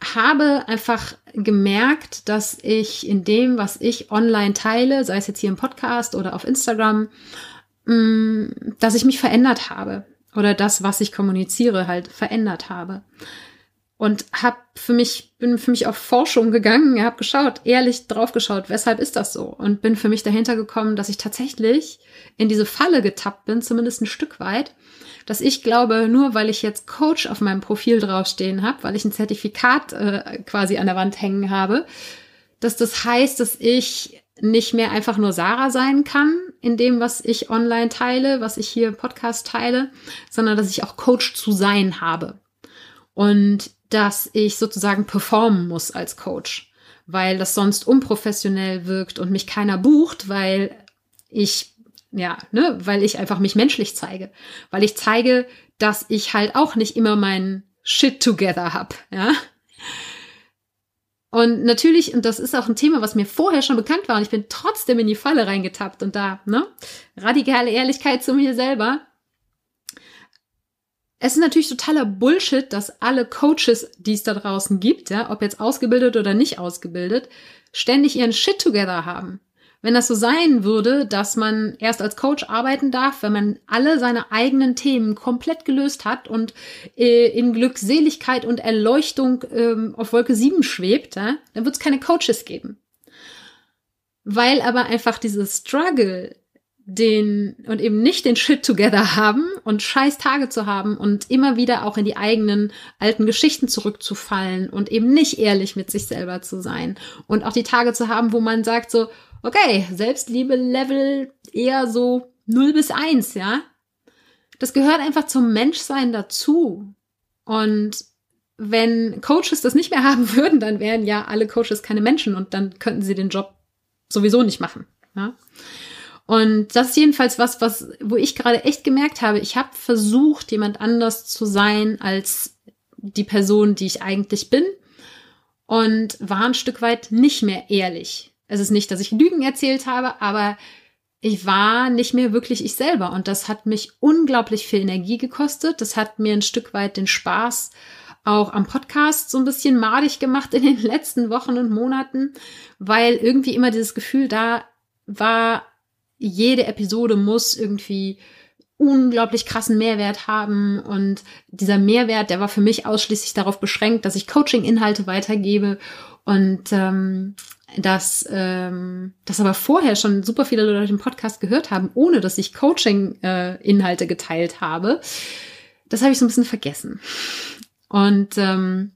habe einfach gemerkt, dass ich in dem, was ich online teile, sei es jetzt hier im Podcast oder auf Instagram, dass ich mich verändert habe oder das, was ich kommuniziere, halt verändert habe. Und habe für mich, bin für mich auf Forschung gegangen, habe geschaut, ehrlich drauf geschaut, weshalb ist das so? Und bin für mich dahinter gekommen, dass ich tatsächlich in diese Falle getappt bin, zumindest ein Stück weit, dass ich glaube, nur weil ich jetzt Coach auf meinem Profil draufstehen habe, weil ich ein Zertifikat äh, quasi an der Wand hängen habe, dass das heißt, dass ich nicht mehr einfach nur Sarah sein kann in dem, was ich online teile, was ich hier im Podcast teile, sondern dass ich auch Coach zu sein habe. Und dass ich sozusagen performen muss als Coach, weil das sonst unprofessionell wirkt und mich keiner bucht, weil ich, ja, ne, weil ich einfach mich menschlich zeige, weil ich zeige, dass ich halt auch nicht immer mein Shit together hab, ja. Und natürlich, und das ist auch ein Thema, was mir vorher schon bekannt war, und ich bin trotzdem in die Falle reingetappt und da, ne, radikale Ehrlichkeit zu mir selber. Es ist natürlich totaler Bullshit, dass alle Coaches, die es da draußen gibt, ja, ob jetzt ausgebildet oder nicht ausgebildet, ständig ihren Shit together haben. Wenn das so sein würde, dass man erst als Coach arbeiten darf, wenn man alle seine eigenen Themen komplett gelöst hat und äh, in Glückseligkeit und Erleuchtung ähm, auf Wolke sieben schwebt, ja, dann wird es keine Coaches geben. Weil aber einfach dieses Struggle den und eben nicht den Shit together haben und scheiß Tage zu haben und immer wieder auch in die eigenen alten Geschichten zurückzufallen und eben nicht ehrlich mit sich selber zu sein und auch die Tage zu haben, wo man sagt so, okay, Selbstliebe-Level eher so null bis eins, ja. Das gehört einfach zum Menschsein dazu. Und wenn Coaches das nicht mehr haben würden, dann wären ja alle Coaches keine Menschen und dann könnten sie den Job sowieso nicht machen, ja. Und das ist jedenfalls was, was, wo ich gerade echt gemerkt habe, ich habe versucht, jemand anders zu sein als die Person, die ich eigentlich bin und war ein Stück weit nicht mehr ehrlich. Es ist nicht, dass ich Lügen erzählt habe, aber ich war nicht mehr wirklich ich selber und das hat mich unglaublich viel Energie gekostet. Das hat mir ein Stück weit den Spaß auch am Podcast so ein bisschen madig gemacht in den letzten Wochen und Monaten, weil irgendwie immer dieses Gefühl da war, jede Episode muss irgendwie unglaublich krassen Mehrwert haben und dieser Mehrwert, der war für mich ausschließlich darauf beschränkt, dass ich Coaching-Inhalte weitergebe und ähm, dass, ähm, dass aber vorher schon super viele Leute den Podcast gehört haben, ohne dass ich Coaching-Inhalte äh, geteilt habe. Das habe ich so ein bisschen vergessen. Und ähm,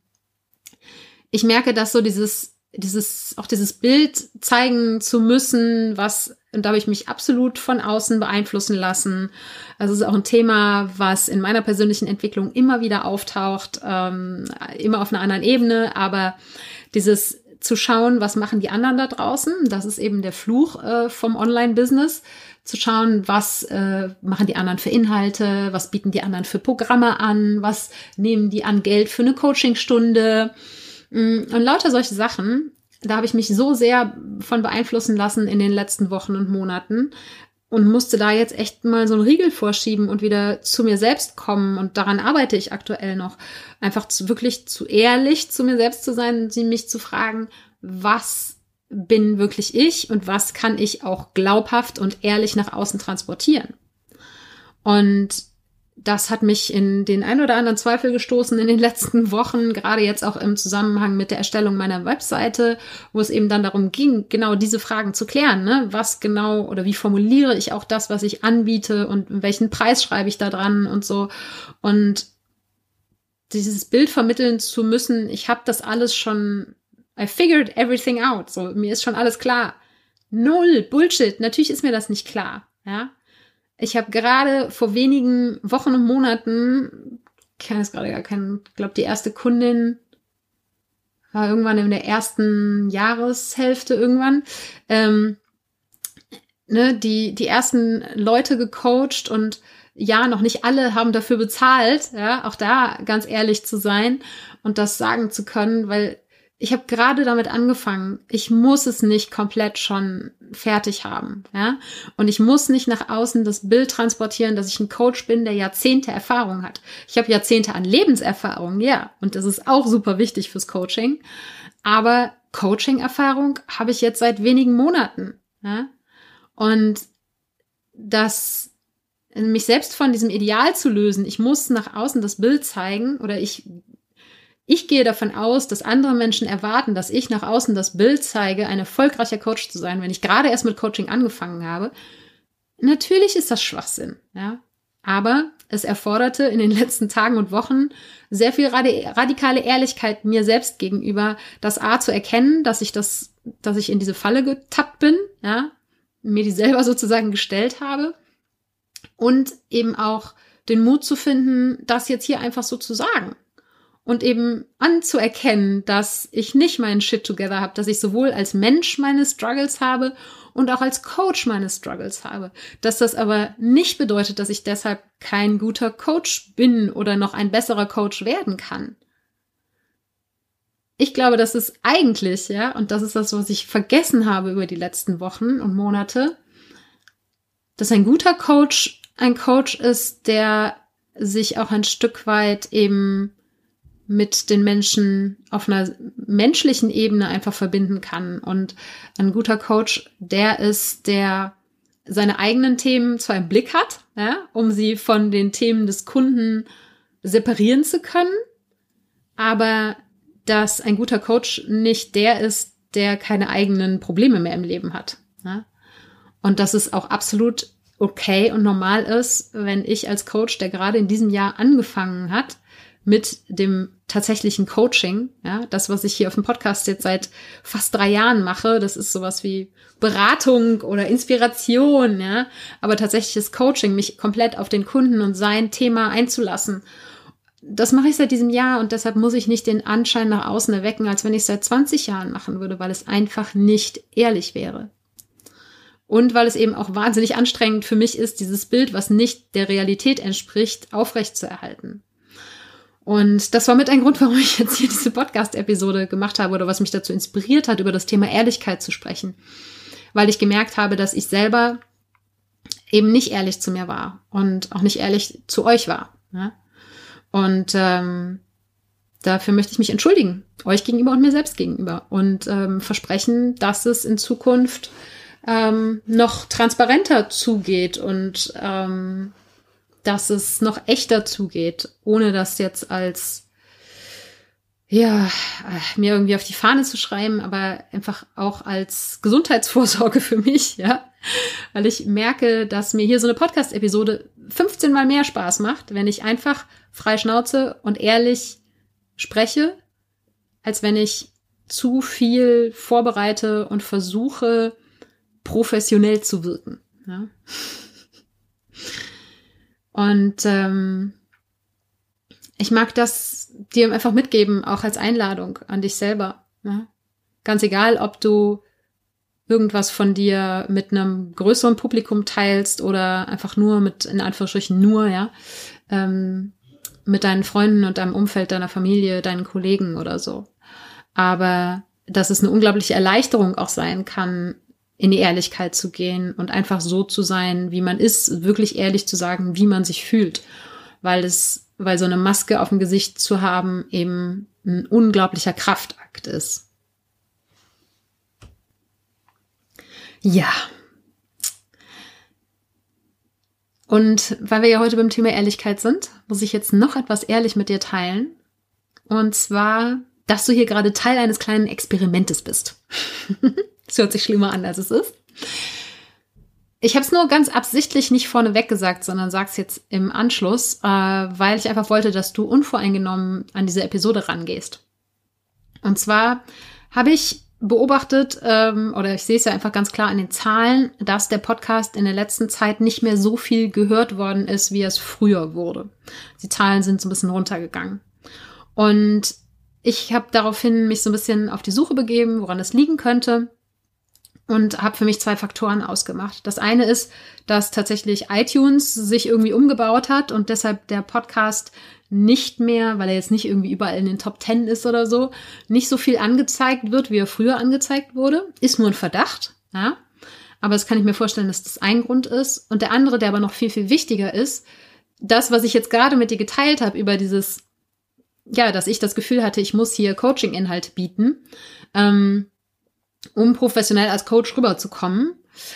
ich merke, dass so dieses dieses, auch dieses Bild zeigen zu müssen, was, und da habe ich mich absolut von außen beeinflussen lassen. Also es ist auch ein Thema, was in meiner persönlichen Entwicklung immer wieder auftaucht, ähm, immer auf einer anderen Ebene, aber dieses zu schauen, was machen die anderen da draußen, das ist eben der Fluch äh, vom Online-Business, zu schauen, was äh, machen die anderen für Inhalte, was bieten die anderen für Programme an, was nehmen die an Geld für eine Coachingstunde. Und lauter solche Sachen, da habe ich mich so sehr von beeinflussen lassen in den letzten Wochen und Monaten und musste da jetzt echt mal so einen Riegel vorschieben und wieder zu mir selbst kommen. Und daran arbeite ich aktuell noch. Einfach zu, wirklich zu ehrlich zu mir selbst zu sein und mich zu fragen, was bin wirklich ich und was kann ich auch glaubhaft und ehrlich nach außen transportieren. Und das hat mich in den ein oder anderen Zweifel gestoßen in den letzten Wochen, gerade jetzt auch im Zusammenhang mit der Erstellung meiner Webseite, wo es eben dann darum ging, genau diese Fragen zu klären, ne? Was genau oder wie formuliere ich auch das, was ich anbiete und welchen Preis schreibe ich da dran und so. Und dieses Bild vermitteln zu müssen, ich habe das alles schon, I figured everything out, so mir ist schon alles klar. Null, Bullshit, natürlich ist mir das nicht klar, ja. Ich habe gerade vor wenigen Wochen und Monaten, ich kann es gerade gar keinen, ich glaube, die erste Kundin war irgendwann in der ersten Jahreshälfte irgendwann, ähm, ne, die, die ersten Leute gecoacht und ja, noch nicht alle haben dafür bezahlt, ja, auch da ganz ehrlich zu sein und das sagen zu können, weil ich habe gerade damit angefangen, ich muss es nicht komplett schon fertig haben, ja, und ich muss nicht nach außen das Bild transportieren, dass ich ein Coach bin, der Jahrzehnte Erfahrung hat. Ich habe Jahrzehnte an Lebenserfahrung, ja, und das ist auch super wichtig fürs Coaching, aber Coaching-Erfahrung habe ich jetzt seit wenigen Monaten, ja, und das mich selbst von diesem Ideal zu lösen, ich muss nach außen das Bild zeigen oder ich Ich gehe davon aus, dass andere Menschen erwarten, dass ich nach außen das Bild zeige, ein erfolgreicher Coach zu sein, wenn ich gerade erst mit Coaching angefangen habe. Natürlich ist das Schwachsinn, ja. Aber es erforderte in den letzten Tagen und Wochen sehr viel radikale Ehrlichkeit mir selbst gegenüber, das A zu erkennen, dass ich das, dass ich in diese Falle getappt bin, ja, mir die selber sozusagen gestellt habe und eben auch den Mut zu finden, das jetzt hier einfach so zu sagen. Und eben anzuerkennen, dass ich nicht meinen Shit together habe, dass ich sowohl als Mensch meine Struggles habe und auch als Coach meine Struggles habe. Dass das aber nicht bedeutet, dass ich deshalb kein guter Coach bin oder noch ein besserer Coach werden kann. Ich glaube, das ist eigentlich, ja, und das ist das, was ich vergessen habe über die letzten Wochen und Monate, dass ein guter Coach ein Coach ist, der sich auch ein Stück weit eben mit den Menschen auf einer menschlichen Ebene einfach verbinden kann. Und ein guter Coach, der ist, der seine eigenen Themen zwar im Blick hat, ja, um sie von den Themen des Kunden separieren zu können, aber dass ein guter Coach nicht der ist, der keine eigenen Probleme mehr im Leben hat. Ja. Und dass es auch absolut okay und normal ist, wenn ich als Coach, der gerade in diesem Jahr angefangen hat, mit dem tatsächlichen Coaching, ja, das, was ich hier auf dem Podcast jetzt seit fast drei Jahren mache, das ist sowas wie Beratung oder Inspiration, ja, aber tatsächliches Coaching, mich komplett auf den Kunden und sein Thema einzulassen. Das mache ich seit diesem Jahr und deshalb muss ich nicht den Anschein nach außen erwecken, als wenn ich es seit zwanzig Jahren machen würde, weil es einfach nicht ehrlich wäre. Und weil es eben auch wahnsinnig anstrengend für mich ist, dieses Bild, was nicht der Realität entspricht, aufrechtzuerhalten. Und das war mit ein Grund, warum ich jetzt hier diese Podcast-Episode gemacht habe oder was mich dazu inspiriert hat, über das Thema Ehrlichkeit zu sprechen. Weil ich gemerkt habe, dass ich selber eben nicht ehrlich zu mir war und auch nicht ehrlich zu euch war. Ja? Und ähm, dafür möchte ich mich entschuldigen, euch gegenüber und mir selbst gegenüber. Und ähm, versprechen, dass es in Zukunft ähm, noch transparenter zugeht und ähm, dass es noch echter zugeht, ohne das jetzt als, ja, mir irgendwie auf die Fahne zu schreiben, aber einfach auch als Gesundheitsvorsorge für mich, ja, weil ich merke, dass mir hier so eine Podcast-Episode fünfzehn Mal mehr Spaß macht, wenn ich einfach frei Schnauze und ehrlich spreche, als wenn ich zu viel vorbereite und versuche, professionell zu wirken, ja. Und ähm, ich mag das dir einfach mitgeben, auch als Einladung an dich selber. Ja? Ganz egal, ob du irgendwas von dir mit einem größeren Publikum teilst oder einfach nur mit, in Anführungsstrichen nur, ja, ähm, mit deinen Freunden und deinem Umfeld, deiner Familie, deinen Kollegen oder so. Aber dass es eine unglaubliche Erleichterung auch sein kann, in die Ehrlichkeit zu gehen und einfach so zu sein, wie man ist, wirklich ehrlich zu sagen, wie man sich fühlt, weil es, weil so eine Maske auf dem Gesicht zu haben eben ein unglaublicher Kraftakt ist. Ja. Und weil wir ja heute beim Thema Ehrlichkeit sind, muss ich jetzt noch etwas ehrlich mit dir teilen. Und zwar, dass du hier gerade Teil eines kleinen Experimentes bist. Das hört sich schlimmer an, als es ist. Ich habe es nur ganz absichtlich nicht vorneweg gesagt, sondern sag's jetzt im Anschluss, äh, weil ich einfach wollte, dass du unvoreingenommen an diese Episode rangehst. Und zwar habe ich beobachtet, ähm, oder ich sehe es ja einfach ganz klar an den Zahlen, dass der Podcast in der letzten Zeit nicht mehr so viel gehört worden ist, wie es früher wurde. Die Zahlen sind so ein bisschen runtergegangen. Und ich habe daraufhin mich so ein bisschen auf die Suche begeben, woran es liegen könnte. und habe für mich zwei Faktoren ausgemacht. Das eine ist, dass tatsächlich iTunes sich irgendwie umgebaut hat und deshalb der Podcast nicht mehr, weil er jetzt nicht irgendwie überall in den Top Ten ist oder so, nicht so viel angezeigt wird, wie er früher angezeigt wurde. Ist nur ein Verdacht, ja. Aber das kann ich mir vorstellen, dass das ein Grund ist. Und der andere, der aber noch viel, viel wichtiger ist, das, was ich jetzt gerade mit dir geteilt habe über dieses, ja, dass ich das Gefühl hatte, ich muss hier Coaching-Inhalt bieten, ähm, um professionell als Coach rüberzukommen,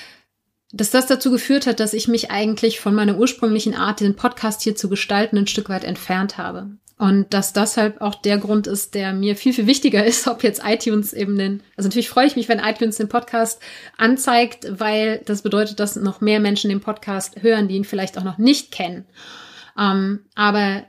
dass das dazu geführt hat, dass ich mich eigentlich von meiner ursprünglichen Art, den Podcast hier zu gestalten, ein Stück weit entfernt habe. Und dass das halt auch der Grund ist, der mir viel, viel wichtiger ist, ob jetzt iTunes eben den, also natürlich freue ich mich, wenn iTunes den Podcast anzeigt, weil das bedeutet, dass noch mehr Menschen den Podcast hören, die ihn vielleicht auch noch nicht kennen. Ähm, aber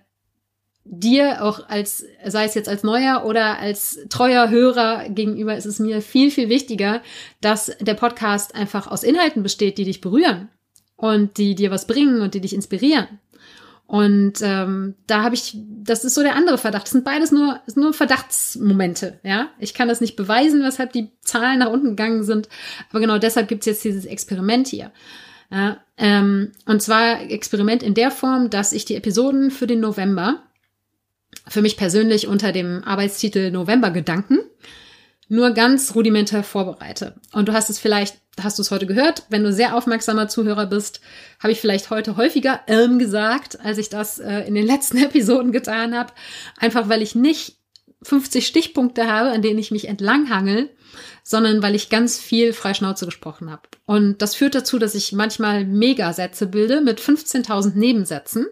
dir auch als, sei es jetzt als neuer oder als treuer Hörer gegenüber, ist es mir viel, viel wichtiger, dass der Podcast einfach aus Inhalten besteht, die dich berühren und die dir was bringen und die dich inspirieren. Und ähm, da habe ich, das ist so der andere Verdacht. Das sind beides nur, das sind nur Verdachtsmomente, ja. Ich kann das nicht beweisen, weshalb die Zahlen nach unten gegangen sind. Aber genau deshalb gibt's jetzt dieses Experiment hier. Ja, ähm, und zwar Experiment in der Form, dass ich die Episoden für den November für mich persönlich unter dem Arbeitstitel November-Gedanken nur ganz rudimentär vorbereite. Und du hast es vielleicht, hast du es heute gehört, wenn du sehr aufmerksamer Zuhörer bist, habe ich vielleicht heute häufiger ähm gesagt, als ich das äh, in den letzten Episoden getan habe. Einfach weil ich nicht fünfzig Stichpunkte habe, an denen ich mich entlanghangel, sondern weil ich ganz viel frei Schnauze gesprochen habe. Und das führt dazu, dass ich manchmal Megasätze bilde mit fünfzehntausend Nebensätzen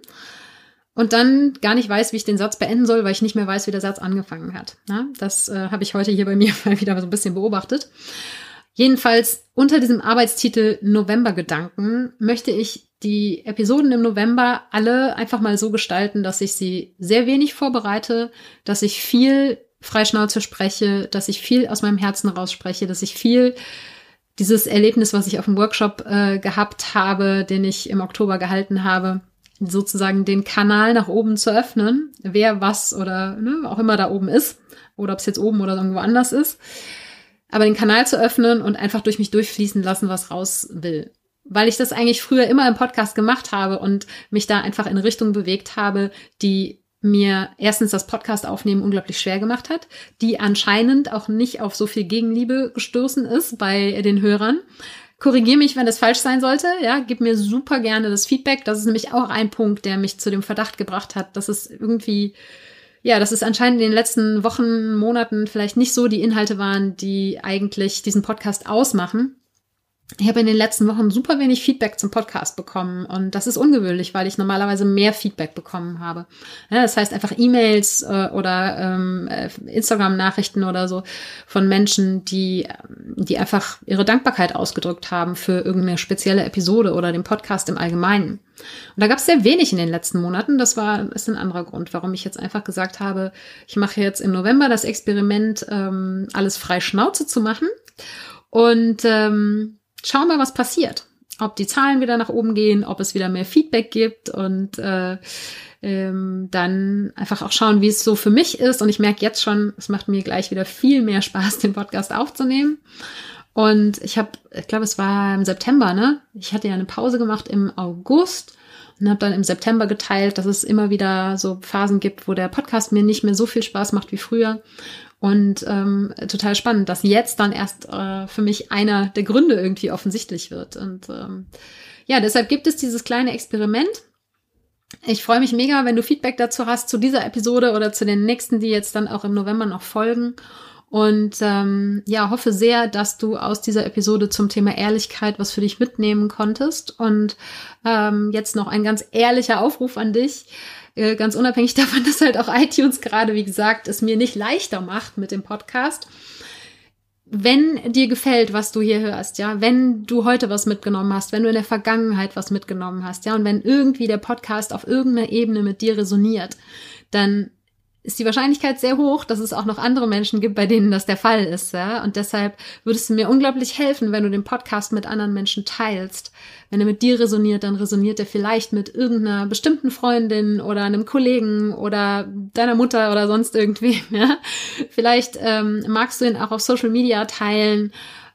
und dann gar nicht weiß, wie ich den Satz beenden soll, weil ich nicht mehr weiß, wie der Satz angefangen hat. Ja, das äh, habe ich heute hier bei mir mal wieder so ein bisschen beobachtet. Jedenfalls unter diesem Arbeitstitel November-Gedanken möchte ich die Episoden im November alle einfach mal so gestalten, dass ich sie sehr wenig vorbereite, dass ich viel Freischnauze spreche, dass ich viel aus meinem Herzen rausspreche, dass ich viel dieses Erlebnis, was ich auf dem Workshop äh, gehabt habe, den ich im Oktober gehalten habe, sozusagen den Kanal nach oben zu öffnen, wer was oder ne, auch immer da oben ist oder ob es jetzt oben oder irgendwo anders ist, aber den Kanal zu öffnen und einfach durch mich durchfließen lassen, was raus will. Weil ich das eigentlich früher immer im Podcast gemacht habe und mich da einfach in eine Richtung bewegt habe, die mir erstens das Podcast aufnehmen unglaublich schwer gemacht hat, die anscheinend auch nicht auf so viel Gegenliebe gestoßen ist bei den Hörern. Korrigiere mich, wenn das falsch sein sollte. Ja, gib mir super gerne das Feedback. Das ist nämlich auch ein Punkt, der mich zu dem Verdacht gebracht hat, dass es irgendwie, ja, dass es anscheinend in den letzten Wochen, Monaten vielleicht nicht so die Inhalte waren, die eigentlich diesen Podcast ausmachen. Ich habe in den letzten Wochen super wenig Feedback zum Podcast bekommen und das ist ungewöhnlich, weil ich normalerweise mehr Feedback bekommen habe. Ja, das heißt einfach E-Mails äh, oder ähm, Instagram-Nachrichten oder so von Menschen, die die einfach ihre Dankbarkeit ausgedrückt haben für irgendeine spezielle Episode oder den Podcast im Allgemeinen. Und da gab es sehr wenig in den letzten Monaten. Das war ist ein anderer Grund, warum ich jetzt einfach gesagt habe, ich mache jetzt im November das Experiment, ähm, alles frei Schnauze zu machen und ähm, schau mal, was passiert. Ob die Zahlen wieder nach oben gehen, ob es wieder mehr Feedback gibt und äh, ähm, dann einfach auch schauen, wie es so für mich ist. Und ich merke jetzt schon, es macht mir gleich wieder viel mehr Spaß, den Podcast aufzunehmen. Und ich habe, ich glaube, es war im September, ne? Ich hatte ja eine Pause gemacht im August und habe dann im September geteilt, dass es immer wieder so Phasen gibt, wo der Podcast mir nicht mehr so viel Spaß macht wie früher. Und ähm, total spannend, dass jetzt dann erst äh, für mich einer der Gründe irgendwie offensichtlich wird. Und ähm, ja, deshalb gibt es dieses kleine Experiment. Ich freue mich mega, wenn du Feedback dazu hast, zu dieser Episode oder zu den nächsten, die jetzt dann auch im November noch folgen. Und ähm, ja, hoffe sehr, dass du aus dieser Episode zum Thema Ehrlichkeit was für dich mitnehmen konntest. Und ähm, jetzt noch ein ganz ehrlicher Aufruf an dich. Ganz unabhängig davon, dass halt auch iTunes gerade, wie gesagt, es mir nicht leichter macht mit dem Podcast. Wenn dir gefällt, was du hier hörst, ja, wenn du heute was mitgenommen hast, wenn du in der Vergangenheit was mitgenommen hast, ja, und wenn irgendwie der Podcast auf irgendeiner Ebene mit dir resoniert, dann ist die Wahrscheinlichkeit sehr hoch, dass es auch noch andere Menschen gibt, bei denen das der Fall ist, ja. Und deshalb würdest du mir unglaublich helfen, wenn du den Podcast mit anderen Menschen teilst. Wenn er mit dir resoniert, dann resoniert er vielleicht mit irgendeiner bestimmten Freundin oder einem Kollegen oder deiner Mutter oder sonst irgendwem, ja. Vielleicht ähm, magst du ihn auch auf Social Media teilen.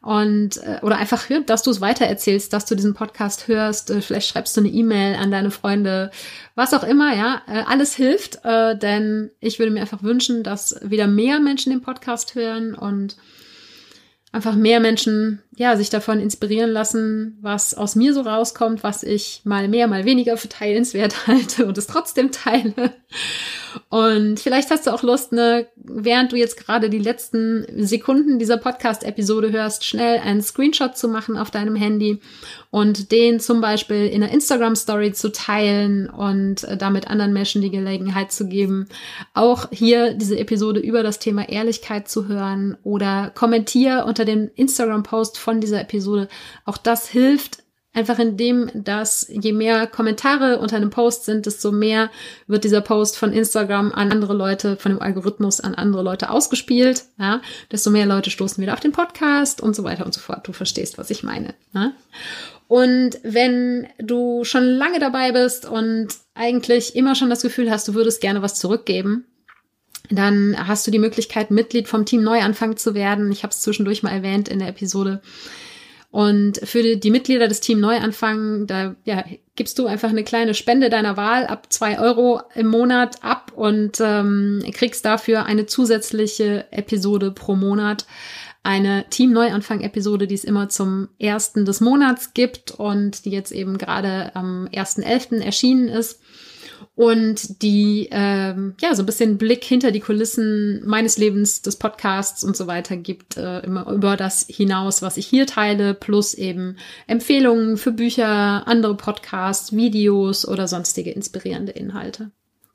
Und, oder einfach, dass du es weitererzählst, dass du diesen Podcast hörst, vielleicht schreibst du eine E-Mail an deine Freunde, was auch immer, ja, alles hilft, denn ich würde mir einfach wünschen, dass wieder mehr Menschen den Podcast hören und einfach mehr Menschen, ja, sich davon inspirieren lassen, was aus mir so rauskommt, was ich mal mehr, mal weniger für teilenswert halte und es trotzdem teile. Und vielleicht hast du auch Lust, ne, während du jetzt gerade die letzten Sekunden dieser Podcast-Episode hörst, schnell einen Screenshot zu machen auf deinem Handy und den zum Beispiel in einer Instagram-Story zu teilen und damit anderen Menschen die Gelegenheit zu geben, auch hier diese Episode über das Thema Ehrlichkeit zu hören, oder kommentier unter dem Instagram-Post von dieser Episode. Auch das hilft, einfach indem, dass je mehr Kommentare unter einem Post sind, desto mehr wird dieser Post von Instagram an andere Leute, von dem Algorithmus an andere Leute ausgespielt, ja, desto mehr Leute stoßen wieder auf den Podcast und so weiter und so fort. Du verstehst, was ich meine, ne? Und wenn du schon lange dabei bist und eigentlich immer schon das Gefühl hast, du würdest gerne was zurückgeben, dann hast du die Möglichkeit, Mitglied vom Team Neuanfang zu werden. Ich habe es zwischendurch mal erwähnt in der Episode. Und für die, die Mitglieder des Team Neuanfang, da ja, gibst du einfach eine kleine Spende deiner Wahl ab zwei Euro im Monat ab und ähm, kriegst dafür eine zusätzliche Episode pro Monat. Eine Team Neuanfang-Episode, die es immer zum ersten des Monats gibt und die jetzt eben gerade am ersten elften erschienen ist. Und die ähm, ja so ein bisschen Blick hinter die Kulissen meines Lebens, des Podcasts und so weiter gibt, äh, immer über das hinaus, was ich hier teile, plus eben Empfehlungen für Bücher, andere Podcasts, Videos oder sonstige inspirierende Inhalte.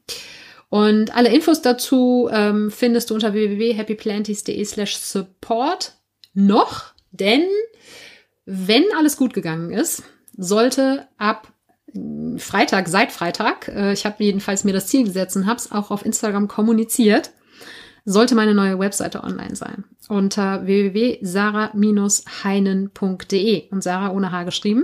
Und alle Infos dazu ähm, findest du unter w w w punkt happy planties punkt d e slash support noch, denn wenn alles gut gegangen ist, sollte ab Freitag, seit Freitag, äh, ich habe jedenfalls mir das Ziel gesetzt und habe es auch auf Instagram kommuniziert, sollte meine neue Webseite online sein. Unter w w w punkt sarah heinen punkt d e und Sarah ohne H geschrieben.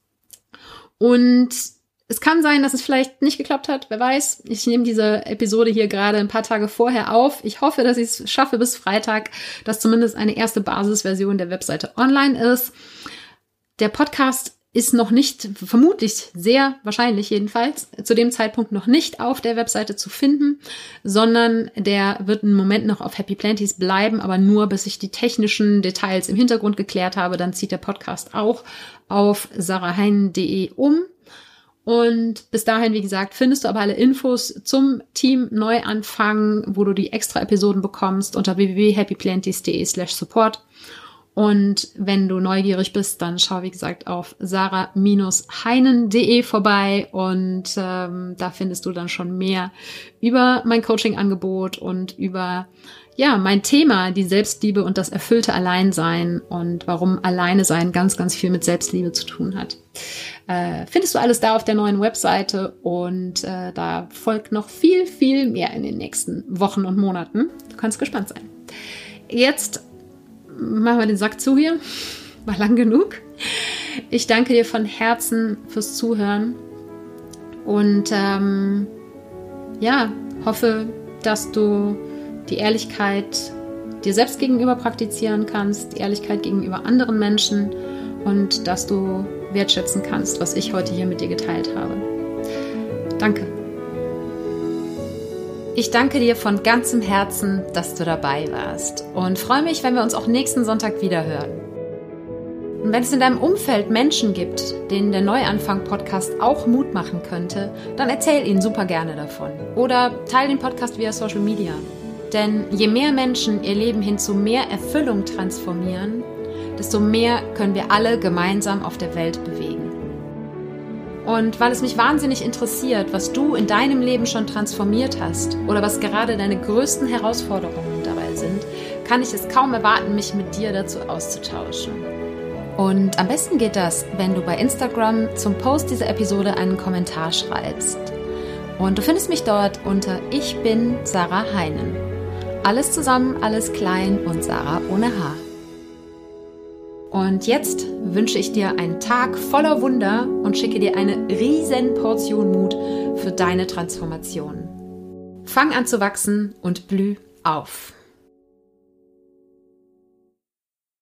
Und es kann sein, dass es vielleicht nicht geklappt hat, wer weiß. Ich nehme diese Episode hier gerade ein paar Tage vorher auf. Ich hoffe, dass ich es schaffe bis Freitag, dass zumindest eine erste Basisversion der Webseite online ist. Der Podcast ist noch nicht, vermutlich sehr wahrscheinlich jedenfalls, zu dem Zeitpunkt noch nicht auf der Webseite zu finden, sondern der wird einen Moment noch auf Happy Planties bleiben, aber nur, bis ich die technischen Details im Hintergrund geklärt habe. Dann zieht der Podcast auch auf sarah heinen punkt d e um. Und bis dahin, wie gesagt, findest du aber alle Infos zum Team Neuanfang, wo du die extra Episoden bekommst, unter w w w punkt happy planties punkt d e slash support. Und wenn du neugierig bist, dann schau, wie gesagt, auf sarah heinen punkt d e vorbei und ähm, da findest du dann schon mehr über mein Coaching-Angebot und über ja mein Thema, die Selbstliebe und das erfüllte Alleinsein und warum Alleine sein ganz, ganz viel mit Selbstliebe zu tun hat. Äh, findest du alles da auf der neuen Webseite und äh, da folgt noch viel, viel mehr in den nächsten Wochen und Monaten. Du kannst gespannt sein. Jetzt machen wir den Sack zu hier. War lang genug. Ich danke dir von Herzen fürs Zuhören und ähm, ja, hoffe, dass du die Ehrlichkeit dir selbst gegenüber praktizieren kannst, die Ehrlichkeit gegenüber anderen Menschen und dass du wertschätzen kannst, was ich heute hier mit dir geteilt habe. Danke. Ich danke dir von ganzem Herzen, dass du dabei warst und freue mich, wenn wir uns auch nächsten Sonntag wieder hören. Und wenn es in deinem Umfeld Menschen gibt, denen der Neuanfang-Podcast auch Mut machen könnte, dann erzähl ihnen super gerne davon. Oder teile den Podcast via Social Media. Denn je mehr Menschen ihr Leben hin zu mehr Erfüllung transformieren, desto mehr können wir alle gemeinsam auf der Welt bewegen. Und weil es mich wahnsinnig interessiert, was du in deinem Leben schon transformiert hast oder was gerade deine größten Herausforderungen dabei sind, kann ich es kaum erwarten, mich mit dir dazu auszutauschen. Und am besten geht das, wenn du bei Instagram zum Post dieser Episode einen Kommentar schreibst. Und du findest mich dort unter Ich bin Sarah Heinen. Alles zusammen, alles klein und Sarah ohne H. Und jetzt wünsche ich dir einen Tag voller Wunder und schicke dir eine riesen Portion Mut für deine Transformation. Fang an zu wachsen und blüh auf.